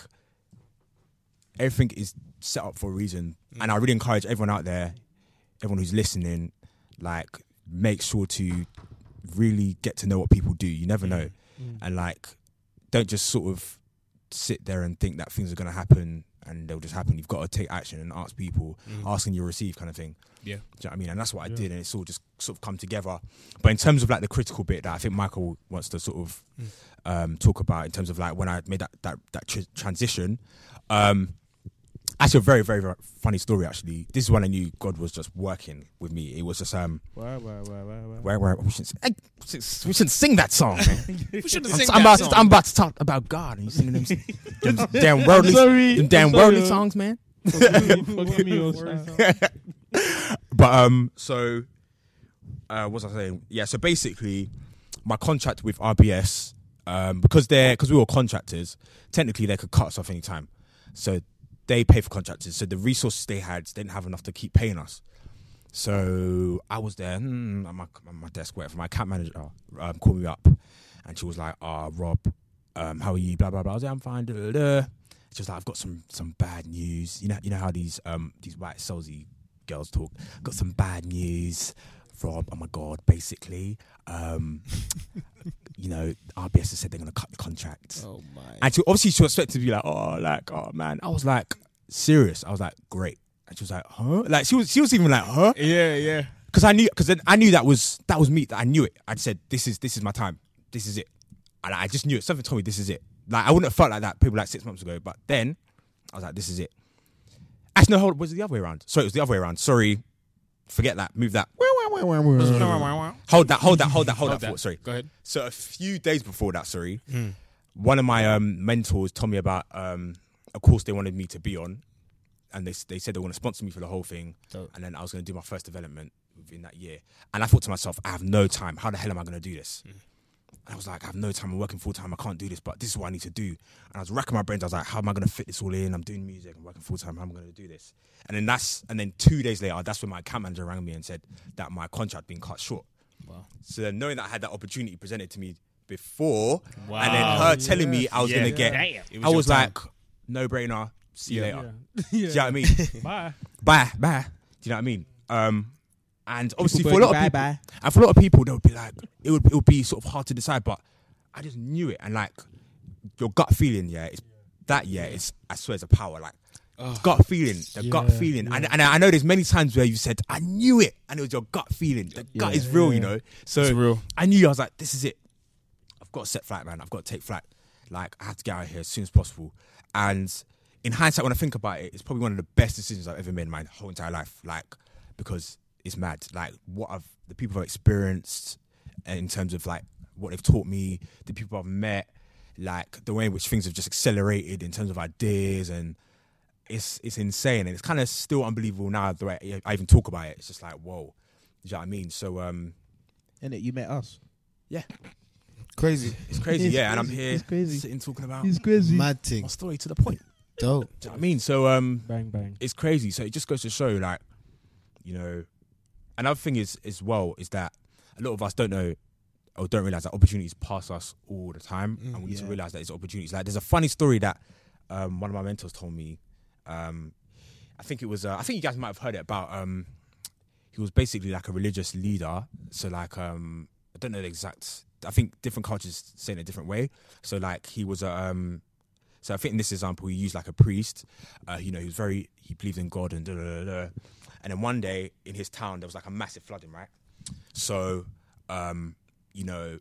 everything is set up for a reason. Mm. And I really encourage everyone out there, everyone who's listening, like, make sure to really get to know what people do. You never know. Mm. And, like, don't just sort of sit there and think that things are going to happen and they'll just happen. You've got to take action and ask people, mm. ask and you receive kind of thing. Yeah. Do you know what I mean? And that's what I Yeah. did, and it's all just sort of come together. But in terms of like the critical bit that I think Michael wants to sort of mm. um, talk about, in terms of like when I made that that, that tr- transition, um, actually a very, very, very funny story actually. This is when I knew God was just working with me. It was just, um, Wow, wow, wow, wow, wow. where, where, we shouldn't, hey, we shouldn't sing that song, man. We shouldn't I'm, sing I'm that about, song. I'm about to talk about God, and you singing them, them damn worldly, sorry. them damn I'm sorry, worldly uh, songs, man. Forgive me, forgive me your sound. But um, so uh, what was I saying? Yeah, so basically, my contract with R B S, um, because they're because we were contractors, technically they could cut us off any time. So they pay for contractors. So the resources they had, they didn't have enough to keep paying us. So I was there hmm, at my at my desk, waiting for my account manager um, called me up, and she was like, "Ah, oh, Rob, um, how are you? Blah blah blah." I was like, "I'm fine." Da, da, da. She was like, "I've got some some bad news. You know, you know how these um these white salesy girls talk. Got some bad news, Rob. Oh my God, basically, um, you know, R B S has said they're gonna cut the contract." Oh my. And she, obviously she was expected to be like, "Oh, like, oh man." I was like, serious. I was like, great. And she was like, "Huh?" Like she was she was even like, "Huh?" Yeah, yeah. Because I knew, because then I knew that was that was me. That I knew it. I said, "This is this is my time. This is it." And I just knew it. Something told me this is it. Like I wouldn't have felt like that people like six months ago. But then I was like, "This is it." Actually, no, hold. Was it the other way around? Sorry, it was the other way around. Sorry, forget that. Move that. Hold that. Hold that. Hold that. Hold that thought. Sorry. Go ahead. So a few days before that, sorry, mm. one of my um, mentors told me about um, a course they wanted me to be on, and they they said they want to sponsor me for the whole thing, Dope. and then I was going to do my first development within that year. And I thought to myself, I have no time. How the hell am I going to do this? Mm. And I was like, I have no time. I'm working full time. I can't do this, but this is what I need to do. And I was racking my brains. I was like, how am I going to fit this all in? I'm doing music. I'm working full time. How am I going to do this? And then that's and then two days later, that's when my account manager rang me and said that my contract been cut short. Wow. So then knowing that I had that opportunity presented to me before, Wow. and then her Yeah. telling me I was Yeah. going to get, Damn. It was I your was time. like, no brainer. See you Yeah. later. Yeah. Do you know what I mean? Bye. Bye, bye. Do you know what I mean? Um, and obviously People for a lot of bye, people, bye. and for a lot of people, they would be like, it would it would be sort of hard to decide, but I just knew it, and like your gut feeling, yeah, it's that, yeah, it's I swear it's a power, like gut feeling, the gut Yeah, feeling, yeah. and and I know there's many times where you said I knew it, and it was your gut feeling. The gut Yeah. is real, you Yeah. know. So It's real. I knew I was like, this is it. I've got to set flight, man. I've got to take flight. Like I have to get out of here as soon as possible. And in hindsight, when I think about it, it's probably one of the best decisions I've ever made in my whole entire life. Like because it's mad. Like what I've the people I've experienced in terms of like what they've taught me, the people I've met, like the way in which things have just accelerated in terms of ideas, and it's it's insane, and it's kind of still unbelievable now the way I even talk about it. It's just like whoa, you know what I mean? So um, Innit, you met us. yeah, Crazy. it's crazy, It's yeah, and I'm crazy, here it's crazy. sitting talking about He's crazy. Mad thing. my story to the point. Dope. Do you know what I mean? So um, Bang, bang. it's crazy. So it just goes to show, like, you know, another thing is as well is that a lot of us don't know or don't realize that opportunities pass us all the time, Mm, and we need to yeah. realize that it's opportunities. Like, there's a funny story that um, one of my mentors told me, um, I think it was. Uh, I think you guys might have heard it about. Um, he was basically like a religious leader. So like, um, I don't know the exact. I think different cultures say it in a different way. So like, he was a. Um, so I think in this example, he used like a priest. Uh, you know, he was very. He believed in God and da da da. da. And then one day in his town, there was like a massive flooding, right? So, um, you know,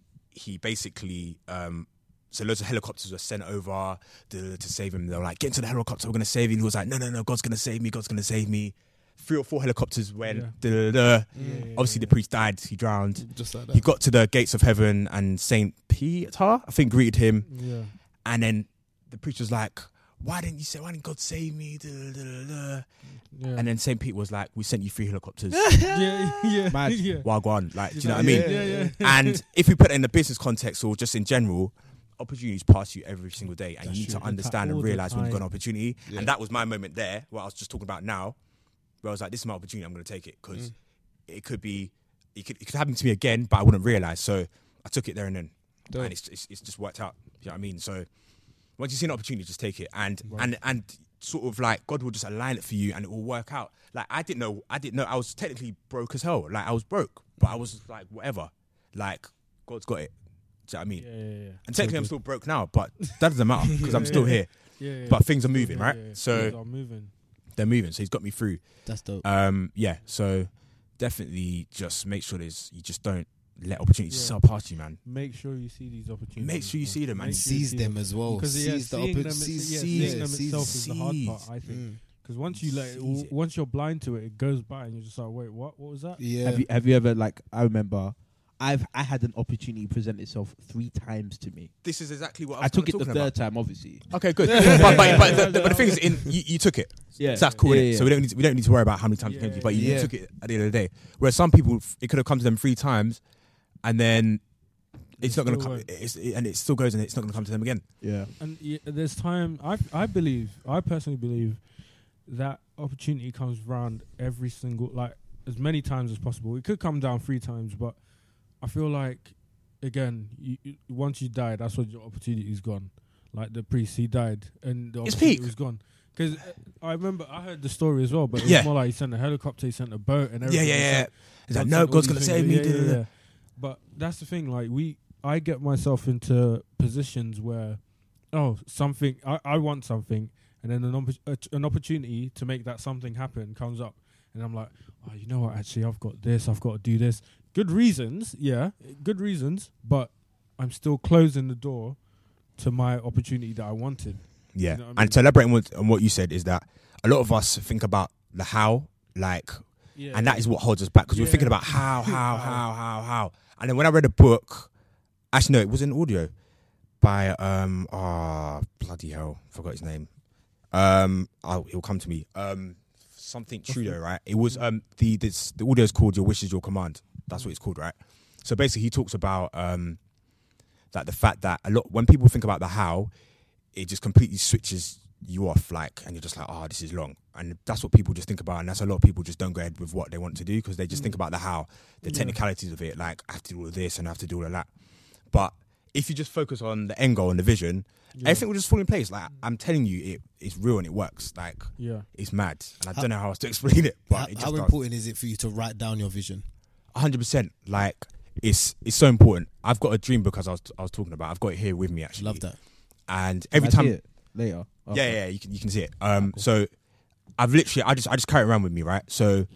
he basically. Um, So loads of helicopters were sent over to, to save him. They were like, get into the helicopter, we're going to save you. And he was like, no, no, no, God's going to save me, God's going to save me. Three or four helicopters went. Yeah. Da, da, da. Yeah, yeah, Obviously, yeah. the priest died, he drowned. Just like He that. got to the gates of heaven and Saint Peter, I think, greeted him. Yeah. And then the priest was like, why didn't you say, why didn't God save me? Da, da, da, da. Yeah. And then Saint Peter was like, we sent you three helicopters. yeah, yeah, Mad. yeah. Wagwan. Like, do you know Yeah, what I mean? Yeah, yeah. And if we put it in the business context or just in general, opportunities pass you every single day, and That's you need true. to understand All and the realize when you've got an time. opportunity. Yeah. And that was my moment there, what I was just talking about now, where I was like, this is my opportunity, I'm going to take it, because Mm. it could be, it could, it could happen to me again, but I wouldn't realize. So I took it there and then, Dope. and it's, it's it's just worked out. You know what I mean? So once you see an opportunity, just take it, and Right. and and sort of like God will just align it for you, and it will work out. Like I didn't know, I didn't know I was technically broke as hell. Like I was broke, but I was like whatever. Like God's got it. Do you know what I mean? Yeah, yeah, yeah. And technically, I'm still broke now, but that doesn't matter because I'm still here. Yeah, yeah. But things are moving, Yeah, right? yeah, yeah. So Things are moving. they're moving. So he's got me through. That's dope. Um, yeah. So definitely, just make sure there's you just don't let opportunities Yeah. sail past you, man. Make sure you see these opportunities. Make sure you man. see them, man. Make sure you Seize see them as well. Because yeah, Seize the seeing them, opportunity. is- yeah, seize- seeing them seize- itself is the hard part, seize. I think. Mm. Because once you let, it, Seize it. once you're blind to it, it goes by, and you're just like, wait, what? What was that? Yeah. Have you have you ever like I remember I've I had an opportunity present itself three times to me. This is exactly what I, I was took it kinda the talking third about. time, obviously. Okay, good. but but, but, the, the, but the thing is, in you, you took it. Yeah, So that's cool. Yeah, innit? yeah. So we don't need to, we don't need to worry about how many times it came to you, but you, Yeah. you took it at the end of the day. Whereas some people, it could have come to them three times, and then it's not going to still come. won't. It's, it, and it still goes, and it's not going to come to them again. Yeah. And yeah, there's time. I I believe. I personally believe that opportunity comes round every single, like as many times as possible. It could come down three times, but I feel like again, you, you, once you die, that's when your opportunity's gone. Like the priest, he died, and the It's opportunity peak. was gone. Because I remember I heard the story as well, but it was Yeah. more like he sent a helicopter, he sent a boat, and Yeah, everything. yeah, It's yeah. like, It's like, God no, sent all God's these going to things. save me. Yeah, da, yeah, da, da. yeah. But that's the thing. Like we, I get myself into positions where, oh, something. I, I want something, and then an, opp- a ch- an opportunity to make that something happen comes up, and I'm like, oh, you know what? Actually, I've got this. I've got to do this. Good reasons, yeah, good reasons. But I'm still closing the door to my opportunity that I wanted. Yeah, You know what I mean? and to elaborate on what, on what you said is that a lot of us think about the how, like, Yeah, and that is what holds us back because we're Yeah. thinking about how, how, how, how, how. And then when I read a book, actually no, it was an audio by um, ah, bloody hell, forgot his name. Um, oh, it'll come to me. Um, something Trudeau, right? It was um the this the audio is called "Your Wish Is Your Command." That's what it's called, right? So basically, he talks about um that the fact that a lot when people think about the how, it just completely switches you off, like, and you're just like, oh, this is long, and that's what people just think about, and that's a lot of people just don't go ahead with what they want to do because they just think about the how, the Yeah. technicalities of it, like I have to do all this and I have to do all of that. But if you just focus on the end goal and the vision, Yeah. everything will just fall in place. Like I'm telling you, it it's real and it works. Like Yeah. it's mad, and I How- don't know how else to explain it, but how it just how does. important is it for you to write down your vision? one hundred percent. Like it's it's so important. I've got a dream book as I was I was talking about. I've got it here with me actually. Love that. And every Can I time, see it later. yeah, yeah, yeah, you can you can see it. Um, so I've literally I just I just carry it around with me, right? So,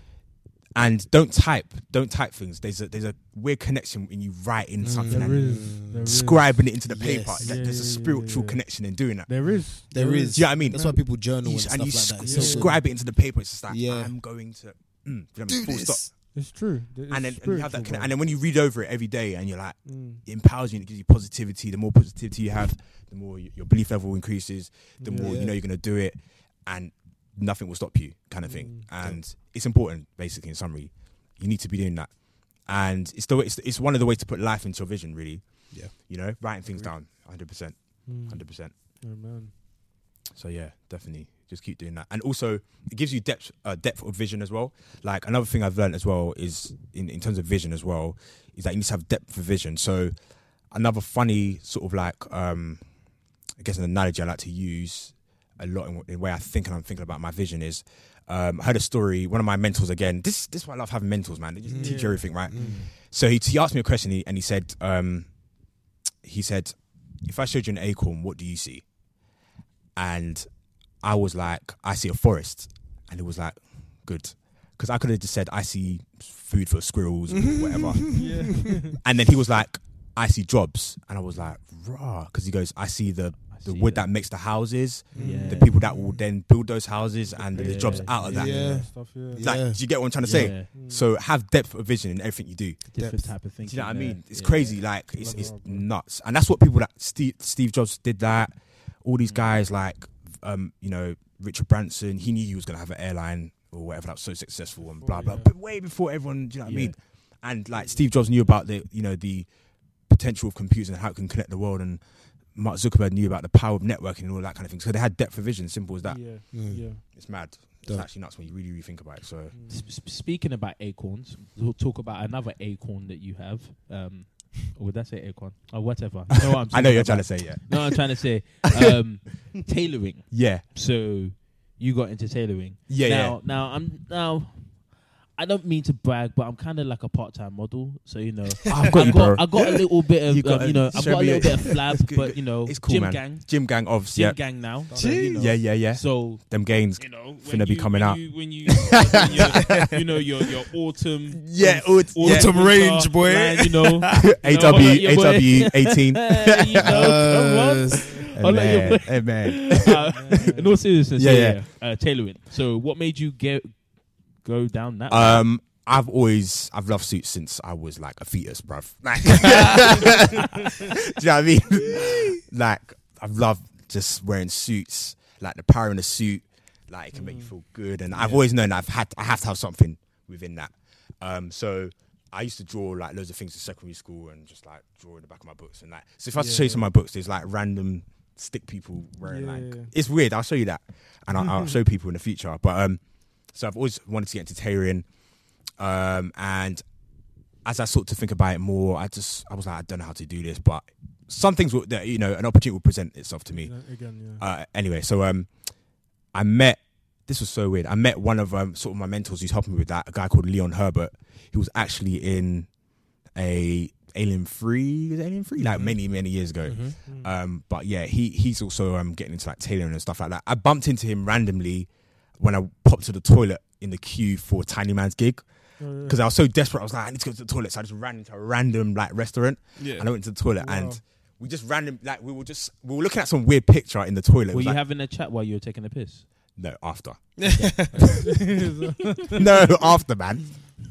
and don't type don't type things. There's a there's a weird connection when you write in something There and is. There is. scribing it into the Yes. paper. Yeah, Like, there's a yeah, yeah, spiritual yeah. connection in doing that. There is. There is. Do you know what I mean? That's why people journal You and s- stuff and you like sc- that. It's you so good. scribe it into the paper. It's just like Yeah. I'm going to mm, do you know what I Do mean? Full this. stop. It's true. It's And then and you have that, spiritual, conne- bro. and then when you read over it every day, and you're like, Mm. it empowers you and it gives you positivity. The more positivity you have, the more y- your belief level increases. The Yeah. more you Yeah. know you're going to do it, and nothing will stop you, kind of thing. Mm. And it's important, basically. In summary, you need to be doing that, and it's the way, it's, it's one of the ways to put life into your vision. Really, Yeah. you know, writing things down, hundred percent, Mm. hundred percent. Oh, man. So yeah, definitely, just keep doing that, and also it gives you depth, uh, depth of vision as well. Like another thing I've learned as well is in, in terms of vision as well is that you need to have depth of vision. So another funny sort of like um, I guess an analogy I like to use a lot in the way I think and I'm thinking about my vision is. Um, I heard a story. One of my mentors again. This this is why I love having mentors, man. They just Mm. teach you everything, right? Mm. So he, he asked me a question, he, and he said, um, he said, if I showed you an acorn, what do you see? And I was like, I see a forest, and it was like, good, because I could have just said, I see food for squirrels or whatever. Yeah. And then he was like, I see jobs, and I was like, rah, because he goes, I see the the see wood that. that makes the houses, Yeah. the people that will then build those houses, and the Yeah. jobs out of that. Yeah. Stuff, yeah. Like, Yeah. do you get what I'm trying to say? Yeah. So have depth of vision in everything you do. Different Depth. type of thing. Do you know what I mean? It's Yeah. crazy. Like it's Love it's it, bro. nuts, and that's what people that Steve Steve Jobs did that. All these Mm. guys like, um, you know, Richard Branson. He knew he was gonna have an airline or whatever that was so successful and blah blah. Yeah. But way before everyone, do you know what Yeah. I mean? And like Steve Jobs knew about the you know the potential of computers and how it can connect the world, and Mark Zuckerberg knew about the power of networking and all that kind of thing. So they had depth of vision. Simple as that. Yeah. Mm. Yeah. It's mad. It's Dope. actually nuts when you really really think about it. So S- s- Speaking about acorns, we'll talk about another acorn that you have. Um, or would I say acorn? Or whatever. You know what I'm I know you're talking trying to about. say yeah. No, I'm trying to say um, tailoring. Yeah. So you got into tailoring. Yeah. now, yeah. now I'm now. I don't mean to brag, but I'm kind of like a part-time model. So you know, I've got I you, got bro. I got a little bit of You you, got um, a- you know I've show got a me little it. bit of flab, It's good. but you know, It's cool, gym man. gang, Gym gang of gym yeah. gang now. Gee. So, you know, Yeah, yeah, yeah. So Them gains. you know, Finna when be you, coming when out. You, when you, when you, you know, your your autumn, Yeah, um, aut- yeah. Autumn winter range, boy. line, you know, A W, your A boy. W eighteen. you know, come on. I'll let you Man, play. hey, man. Uh, in all seriousness, Yeah, yeah, yeah. yeah. Uh, tailoring. So, what made you get go down that? Um, I've always, I've loved suits since I was like a fetus, bruv. Like, do you know what I mean? Like, I've loved just wearing suits, like the power in a suit, like it can make you feel good. And I've always known that I've had, I have to have something within that. Um, so I used to draw like loads of things in secondary school and just like draw in the back of my books and like. So if I was to Yeah, show you yeah. some of my books, there's like random stick people wearing Yeah, like yeah, yeah. it's weird. I'll show you that, and I'll, I'll show people in the future. But um, so I've always wanted to get into tailoring, um, and as I sort to think about it more, I just I was like, I don't know how to do this, but some things will, that you know, an opportunity will present itself to me. Again, yeah. Uh, anyway, so um, I met. This was so weird. I met one of um, sort of my mentors who's helping me with that. A guy called Leon Herbert. He was actually in a Alien Free, was it Alien Free, like many many years ago. Mm-hmm. Um, but yeah, he he's also um getting into like tailoring and stuff like that. I bumped into him randomly when I popped to the toilet in the queue for Tiny Man's gig Oh, because I was so desperate. I was like, I need to go to the toilet, so I just ran into a random like restaurant Yeah. and I went to the toilet Wow. and we just random like we were just we were looking at some weird picture in the toilet. It Were was you like, having a chat while you were taking a piss? no, after. yeah. no, after, man.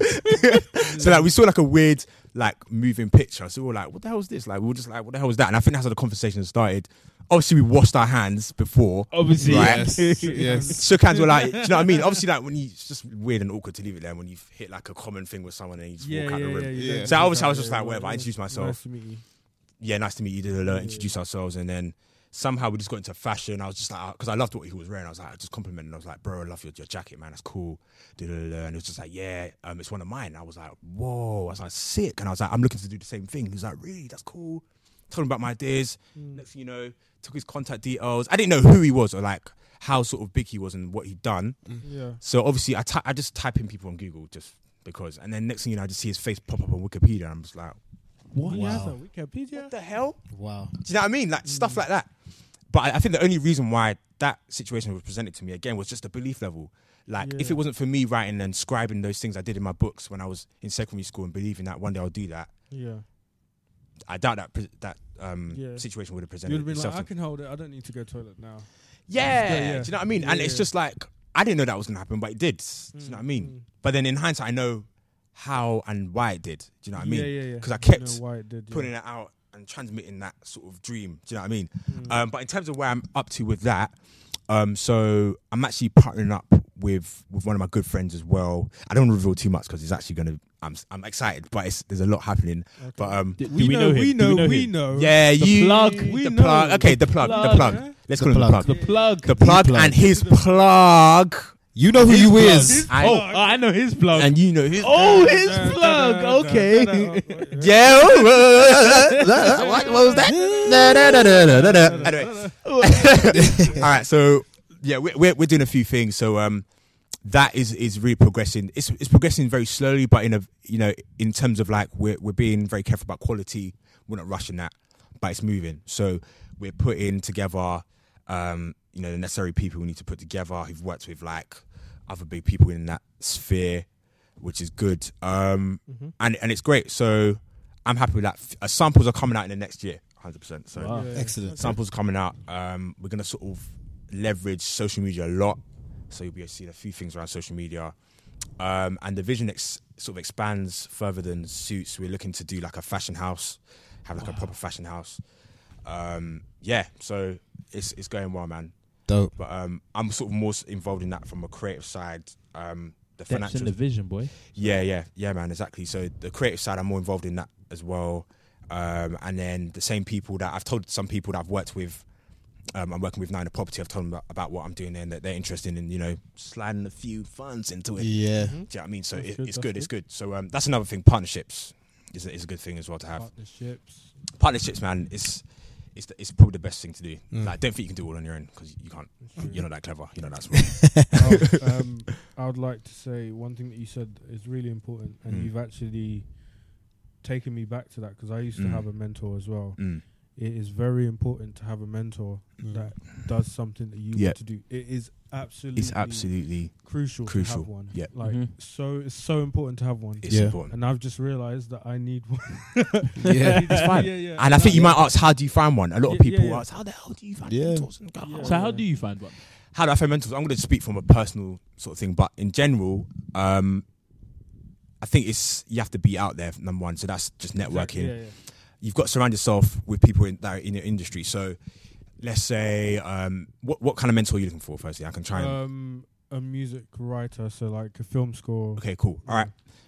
So like we saw like a weird like moving picture. So we were like, what the hell is this? Like we were just like, what the hell was that? And I think that's how the conversation started. Obviously we washed our hands before. Obviously, Right. Yes. yes. Shook hands, were like, do you know what I mean? Obviously like when you, it's just weird and awkward to leave it there when you've hit like a common thing with someone and you just Yeah, walk out yeah, the room. yeah, Yeah. yeah. So obviously I was Yeah, just like, yeah, whatever, I yeah. introduced myself. Nice to meet you. Yeah, nice to meet you. Did a Yeah. introduce ourselves, and then somehow we just got into fashion. I was just like, because I loved what he was wearing. I was like, I just complimented. I was like, bro, I love your, your jacket, man. That's cool. And it was just like, yeah, um, it's one of mine. I was like, whoa. I was like, sick. And I was like, I'm looking to do the same thing. He was like, really? That's cool. Told him about my ideas. Mm. Next thing you know, took his contact details. I didn't know who he was or like how sort of big he was and what he'd done. Yeah. So obviously, I ty- I just type in people on Google just because. And then next thing you know, I just see his face pop up on Wikipedia. And I'm just like, What? Wow. Yes, Wikipedia. what the hell? Wow. Do you know what I mean? Like stuff like that. But I, I think the only reason why that situation was presented to me again was just the belief level. Like if Yeah. it wasn't for me writing and scribing those things I did in my books when I was in secondary school and believing that one day I'll do that, Yeah. I doubt that pre- that um, Yeah. situation would have You'd presented have been like, itself. I to- can hold it. I don't need to go toilet now. yeah. Yeah, yeah. Do you know what I mean? and Yeah, it's yeah. just like I didn't know that was gonna happen, but it did. Do you know what I mean? Mm. But then in hindsight, I know how and why it did. Do you know what I mean? Yeah, yeah, yeah. Because I You kept know why it did, yeah. putting it out and transmitting that sort of dream. Do you know what I mean? Mm. Um, but in terms of where I'm up to with that, um, so I'm actually partnering up with with one of my good friends as well. I don't want to reveal too much because it's actually going to. I'm I'm excited, but it's, there's a lot happening. Okay. But um, Do, do we, know, him? we Do know, him? we know. yeah, The you plug. We the know. plug. Okay, the plug, the Plug. plug. Yeah? Let's The call him the plug. plug. The plug. The plug plug. and his plug. You know who His you plug. is. I- Oh, oh, I know his plug. and you know his. oh, his Da, da, plug. da, da, Okay. da, da, da, da. Yeah. what, what was that? Da, da, da, da, da, da, da. Anyway. All right, so yeah, we're, we're we're doing a few things. So um, that is is really progressing. It's it's progressing very slowly, but in a you know in terms of like we're we're being very careful about quality. We're not rushing that, but it's moving. So we're putting together, um, you know, the necessary people we need to put together who've worked with like other big people in that sphere, which is good. Um, Mhm. and and it's great. So I'm happy with that. Uh, samples are coming out in the next year, one hundred percent. So Wow. Yeah, yeah. Excellent. samples are coming out. Um, we're gonna sort of leverage social media a lot. So you'll be able to see a few things around social media. Um, and the vision ex- sort of expands further than Suits. We're looking to do like a fashion house, have like a proper fashion house. Um, yeah, so it's it's going well, man. Dope. But um, I'm sort of more s- involved in that from a creative side. Um, the Depths in financial, the vision, boy. yeah, yeah, yeah, man, exactly. So the creative side, I'm more involved in that as well. Um, and then the same people that I've told some people that I've worked with, um, I'm working with now in the property. I've told them about, about what I'm doing there and that they're interested in, you know, sliding a few funds into it. Yeah. Do you know what I mean? So That's it, good, it's that's good, it's good. good. So um, that's another thing. Partnerships is a, is a good thing as well to have. Partnerships. Partnerships, man, is it's the, it's probably the best thing to do. Mm. Like, I don't think you can do it all on your own because you can't. True. You're not that clever. You're not that smart. Oh, um, I would like to say one thing that you said is really important, and Mm. you've actually taken me back to that because I used to Mm. have a mentor as well. Mm. It is very important to have a mentor Mm. that does something that you Yeah. want to do. It is absolutely, It's absolutely crucial, crucial. to have one. Yeah. Like Mhm. so, it's so important to have one. it's Yeah. important. And I've just realised that I need one. Yeah. It's fine. yeah, yeah. And I think you Yeah. might ask, how do you find one? A lot of Yeah, people yeah, yeah. ask, how the hell do you find Yeah. mentors? And Yeah. So how do you find one? How do I find mentors? I'm going to speak from a personal sort of thing, but in general, um, I think it's you have to be out there. Number one, so that's just networking. Exactly, yeah, yeah. You've got to surround yourself with people in, that are in your industry. So, let's say, um, what what kind of mentor are you looking for? Firstly, I can try and. Um, a music writer, so like a film score. Okay, cool. All right.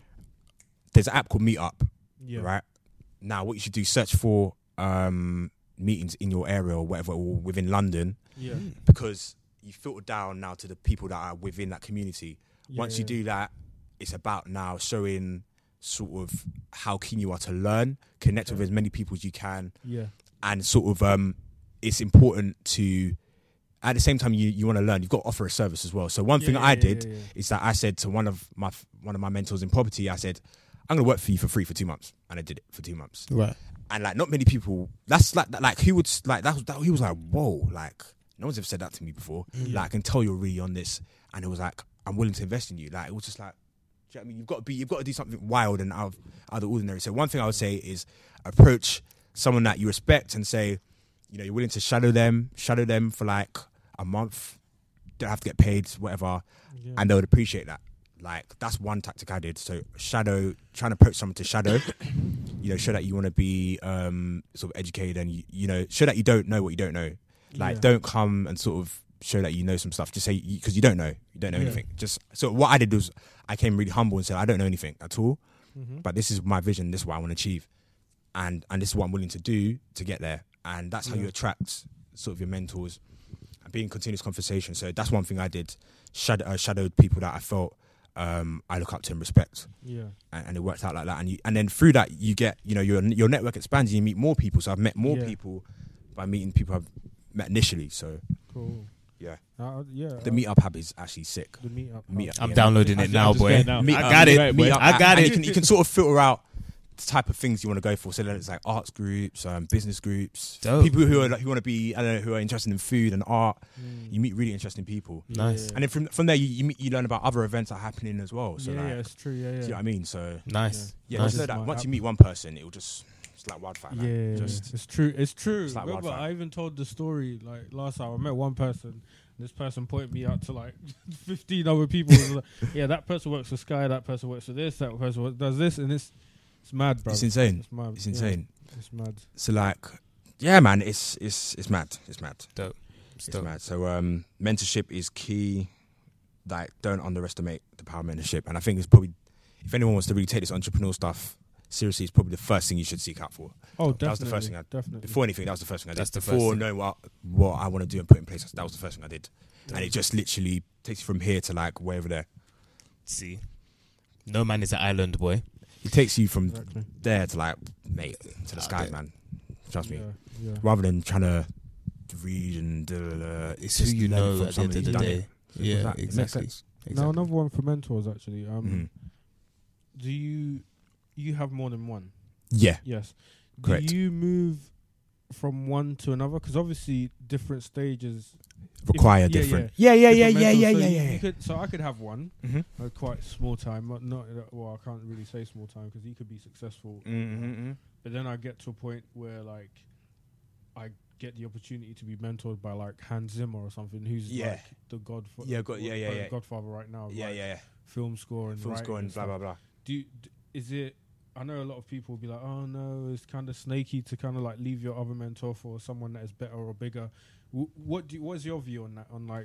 There's an app called Meetup. Yeah. Right now, what you should do: search for um, meetings in your area or whatever, or within London, Yeah. because you filter down now to the people that are within that community. Yeah, Once you yeah. do that, it's about now showing sort of how keen you are to learn, connect with Okay. as many people as you can, Yeah. and sort of um, it's important to. At the same time, you, you want to learn. You've got to offer a service as well. So one Yeah, thing yeah, I yeah, did yeah, yeah. is that I said to one of my one of my mentors in property, I said, "I'm going to work for you for free for two months," and I did it for two months. Right. And like, not many people. That's like like who would like that? Was, that he was like, "Whoa!" Like no one's ever said that to me before. Mm. Like I can tell you're really on this, and it was like, "I'm willing to invest in you." Like it was just like, do you know what I mean? You've got to be, you've got to do something wild and out of out of the ordinary. So one thing I would say is approach someone that you respect and say, you know, you're willing to shadow them, shadow them for like a month. Don't have to get paid, whatever, Yeah. and they would appreciate that. Like that's one tactic I did. So shadow, trying to approach someone to shadow, you know, show that you want to be um, sort of educated and you, you know, show that you don't know what you don't know. Like Yeah. don't come and sort of show that you know some stuff. Just say because you don't know, you don't know Yeah. anything. Just so what I did was I came really humble and said I don't know anything at all, Mhm. but this is my vision. This is what I want to achieve, and and this is what I'm willing to do to get there. And that's how Yeah. you attract sort of your mentors. And be in continuous conversation. So that's one thing I did. Shadow, uh, shadowed people that I felt um, I look up to and respect, Yeah. and, and it worked out like that. And you, and then through that, you get you know your your network expands. And you meet more people. So I've met more Yeah. people by meeting people I've met initially. So Cool. yeah, Uh, yeah. the uh, meetup app is actually sick. The meetup. Meetup. I'm Yeah. downloading I it just- now, I'm just boy. getting out. Meet I up- got it. Right, boy. Meetup I app, got and it. You can, you can sort of filter out the type of things you want to go for. So then it's like arts groups, um, business groups, Dope. people who are like, who want to be I don't know who are interested in food and art. Mm. You meet really interesting people, Nice. Yeah. and then from from there you you, meet, you learn about other events that are happening as well. So yeah, like, yeah, it's true. Yeah, yeah. do you know what I mean? So Nice. yeah, Nice. just know that Smart once app. you meet one person, it will just it's like wildfire. Yeah, man. just it's true. It's true. It's like Remember, wildfire. I even told the story like last time. I met one person. And this person pointed me out to like fifteen other people. It was like, yeah, that person works for Sky. That person works for this. That person works- does this, and it's it's mad, bro. it's insane. It's mad. It's yeah, insane. it's mad. So like, yeah, man, it's it's it's mad. It's mad. Dope. It's Dope. mad. So um, mentorship is key. Like, don't underestimate the power of mentorship. And I think it's probably, if anyone wants to really take this entrepreneurial stuff seriously, it's probably the first thing you should seek out for. Oh, That was definitely. the first thing I- definitely. Before anything, that was the first thing I did. That's the first Before thing. knowing what what I want to do and put in place, that was the first thing I did. And it just literally takes you from here to like way over there. See, no man is an island, boy. It takes you from Exactly. there to like, mate, to the Out skies, there. man. Trust me. Yeah, yeah. Rather than trying to read and da, da, da. It's Just who you learn know from at the end somebody of the who's done day. it. Yeah, Does that make exactly. sense? Now Exactly. another one for mentors actually. Um, Mhm. do you you have more than one? Yeah, Yes. Correct. Do you move from one to another? Because obviously different stages require yeah, different. Yeah, yeah, yeah, different yeah, yeah, mentors. yeah, So yeah. you- you could, so I could have one, Mhm. uh, quite small time. Not, not uh, well, I can't really say small time because he could be successful. Mhm. But then I get to a point where like I get the opportunity to be mentored by like Hans Zimmer or something, who's Yeah. like the godfather. Yeah, God- yeah, yeah, yeah. Godfather right now. of, Yeah, like, yeah, yeah. Film score and Film writing score and and blah stuff. blah blah. Do you, d- is it? I know a lot of people will be like, oh no, it's kind of snaky to kind of like leave your other mentor for someone that is better or bigger. W- what do you, what's your view on that? On like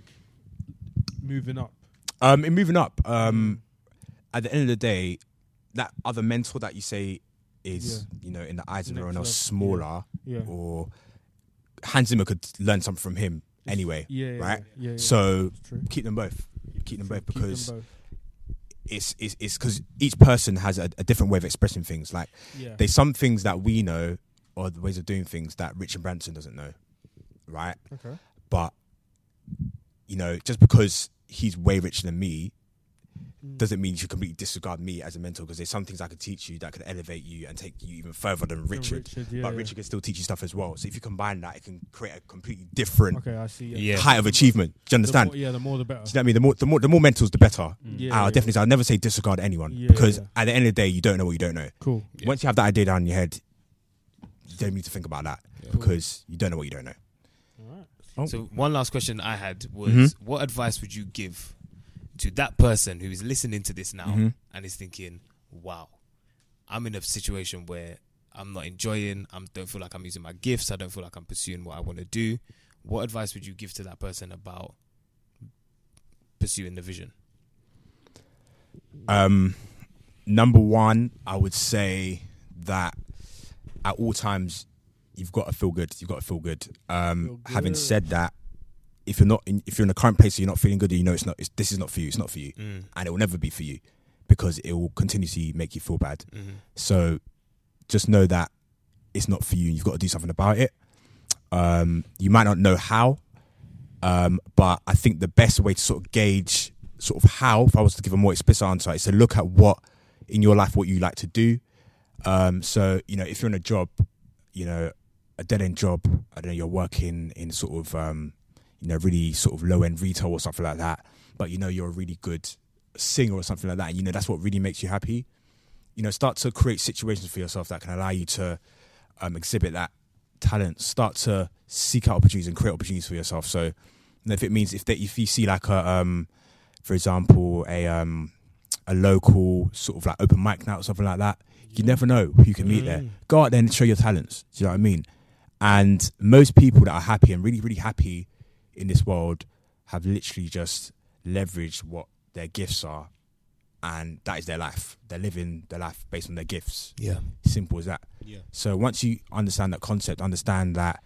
moving up? Um, in moving up, um, at the end of the day, that other mentor that you say is, you know, in the eyes of Next everyone else, level, smaller, Yeah. or Hans Zimmer could learn something from him anyway. Yeah. yeah right? Yeah. yeah, So it's true. keep them both. Keep them True, both because both. it's it's it's because each person has a, a different way of expressing things. Like Yeah. there's some things that we know or the ways of doing things that Richard Branson doesn't know, right? Okay. But you know, just because he's way richer than me Mm. doesn't mean you should completely disregard me as a mentor, because there's some things I could teach you that could elevate you and take you even further than From Richard. Richard, yeah, but yeah. Richard can still teach you stuff as well. So if you combine that, it can create a completely different Okay, I see. Yeah. Yeah. height of achievement. Do you The understand? more, yeah, the more the better. Do you know what I mean? The more, the more, the more mentors, the better. Mm. Yeah, I'll yeah, definitely say, I'll never say disregard anyone, Yeah, because yeah. at the end of the day, you don't know what you don't know. Cool. Yeah. Once you have that idea down in your head, you don't need to think about that, Yeah. because you don't know what you don't know. All right. Oh. So one last question I had was, Mhm. what advice would you give to that person who is listening to this now Mhm. and is thinking, wow, I'm in a situation where I'm not enjoying, I don't feel like I'm using my gifts, I don't feel like I'm pursuing what I want to do. What advice would you give to that person about pursuing the vision? Um, number one, I would say that at all times you've got to feel good. You've got to feel good. Um, Feel having good. said that, if you're not, in, if you're in a current place, you're not feeling good, you know it's not. It's, this is not for you. It's not for you, Mm. and it will never be for you, because it will continuously make you feel bad. Mhm. So just know that it's not for you. You've got to do something about it. Um, you might not know how, um, but I think the best way to sort of gauge sort of how, if I was to give a more explicit answer, is to look at what in your life, what you like to do. Um, so, you know, if you're in a job, you know, a dead end job, I don't know, you're working in sort of, um, you know, really sort of low end retail or something like that, but you know, you're a really good singer or something like that, and you know, that's what really makes you happy. You know, start to create situations for yourself that can allow you to um, exhibit that talent. Start to seek out opportunities and create opportunities for yourself. So, you know, if it means if they, if you see like a, um, for example, a um, a local sort of like open mic night or something like that, you never know who you can meet there. Go out there and show your talents. Do you know what I mean? And most people that are happy and really, really happy in this world have literally just leveraged what their gifts are, and that is their life. They're living their life based on their gifts. Yeah. Simple as that. Yeah. So once you understand that concept, understand that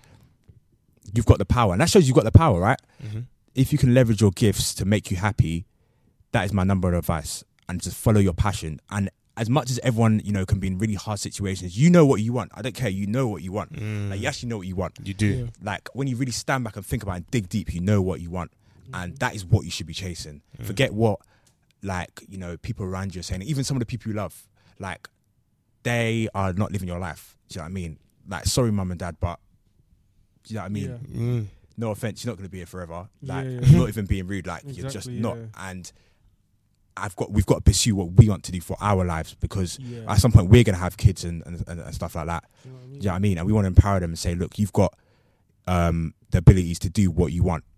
you've got the power, and that shows you've got the power, right? Mm-hmm. If you can leverage your gifts to make you happy, that is my number one advice. And just follow your passion. And as much as everyone, you know, can be in really hard situations, you know what you want. I don't care. You know what you want. Mm. Like, you actually know what you want. You do. Yeah. Like, when you really stand back and think about it and dig deep, you know what you want. And that is what you should be chasing. Mm. Forget what, like, you know, people around you are saying. Even some of the people you love, like, they are not living your life. Do you know what I mean? Like, sorry, mum and dad, but, do you know what I mean? Yeah. Mm. No offense, you're not going to be here forever. Like, Yeah, yeah. you're not even being rude. Like, you're just Exactly, not. yeah. And I've got, we've got to pursue what we want to do for our lives, because Yeah. at some point we're going to have kids and, and, and, and stuff like that. You know what I Do mean? you know what I mean? And we want to empower them and say, look, you've got um, the abilities to do what you want,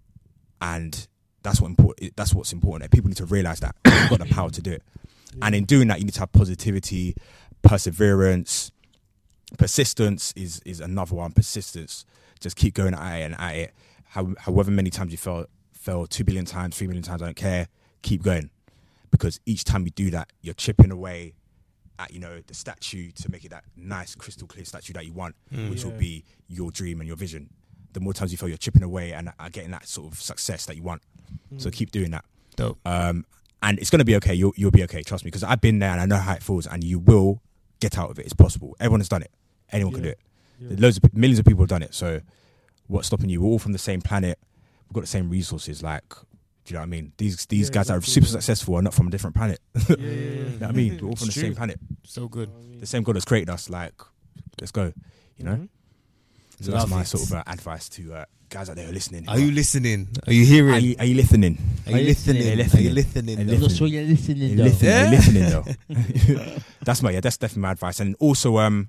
and that's what important. That's what's important. People need to realize that you've got the power to do it. And in doing that, you need to have positivity, perseverance, persistence is is another one. Persistence, just keep going at it and at it. How, however many times you fell, fell two billion times, three million times, I don't care. Keep going, because each time you do that, you're chipping away at, you know, the statue to make it that nice, crystal clear statue that you want, which will Yeah. be your dream and your vision. The more times you feel you're chipping away and are getting that sort of success that you want. So keep doing that. Dope. Um, and it's going to be okay. You'll you'll be okay. Trust me, because I've been there and I know how it feels. And you will get out of it. It's possible. Everyone has done it. Anyone can do Yeah. it. Yeah. There's loads of millions of people have done it. So what's stopping you? We're all from the same planet. We've got the same resources. Like, do you know what I mean? These these Yeah, guys that are exactly, super yeah. successful are not from a different planet. Yeah, yeah, You yeah. know what I mean? We're all from It's the true. same planet. So good. The same God has created us. Like, let's go. You know. Mhm. So that's Love my it. sort of uh, advice to uh, guys out there who are listening. Are you listening? Are you hearing? Are you, are you listening? Are you listening? Are you Are listening? you listening? Are you though? I'm not listening? sure you're listening You're though. listening, Yeah. you're listening though. That's my yeah. That's definitely my advice. And also, um,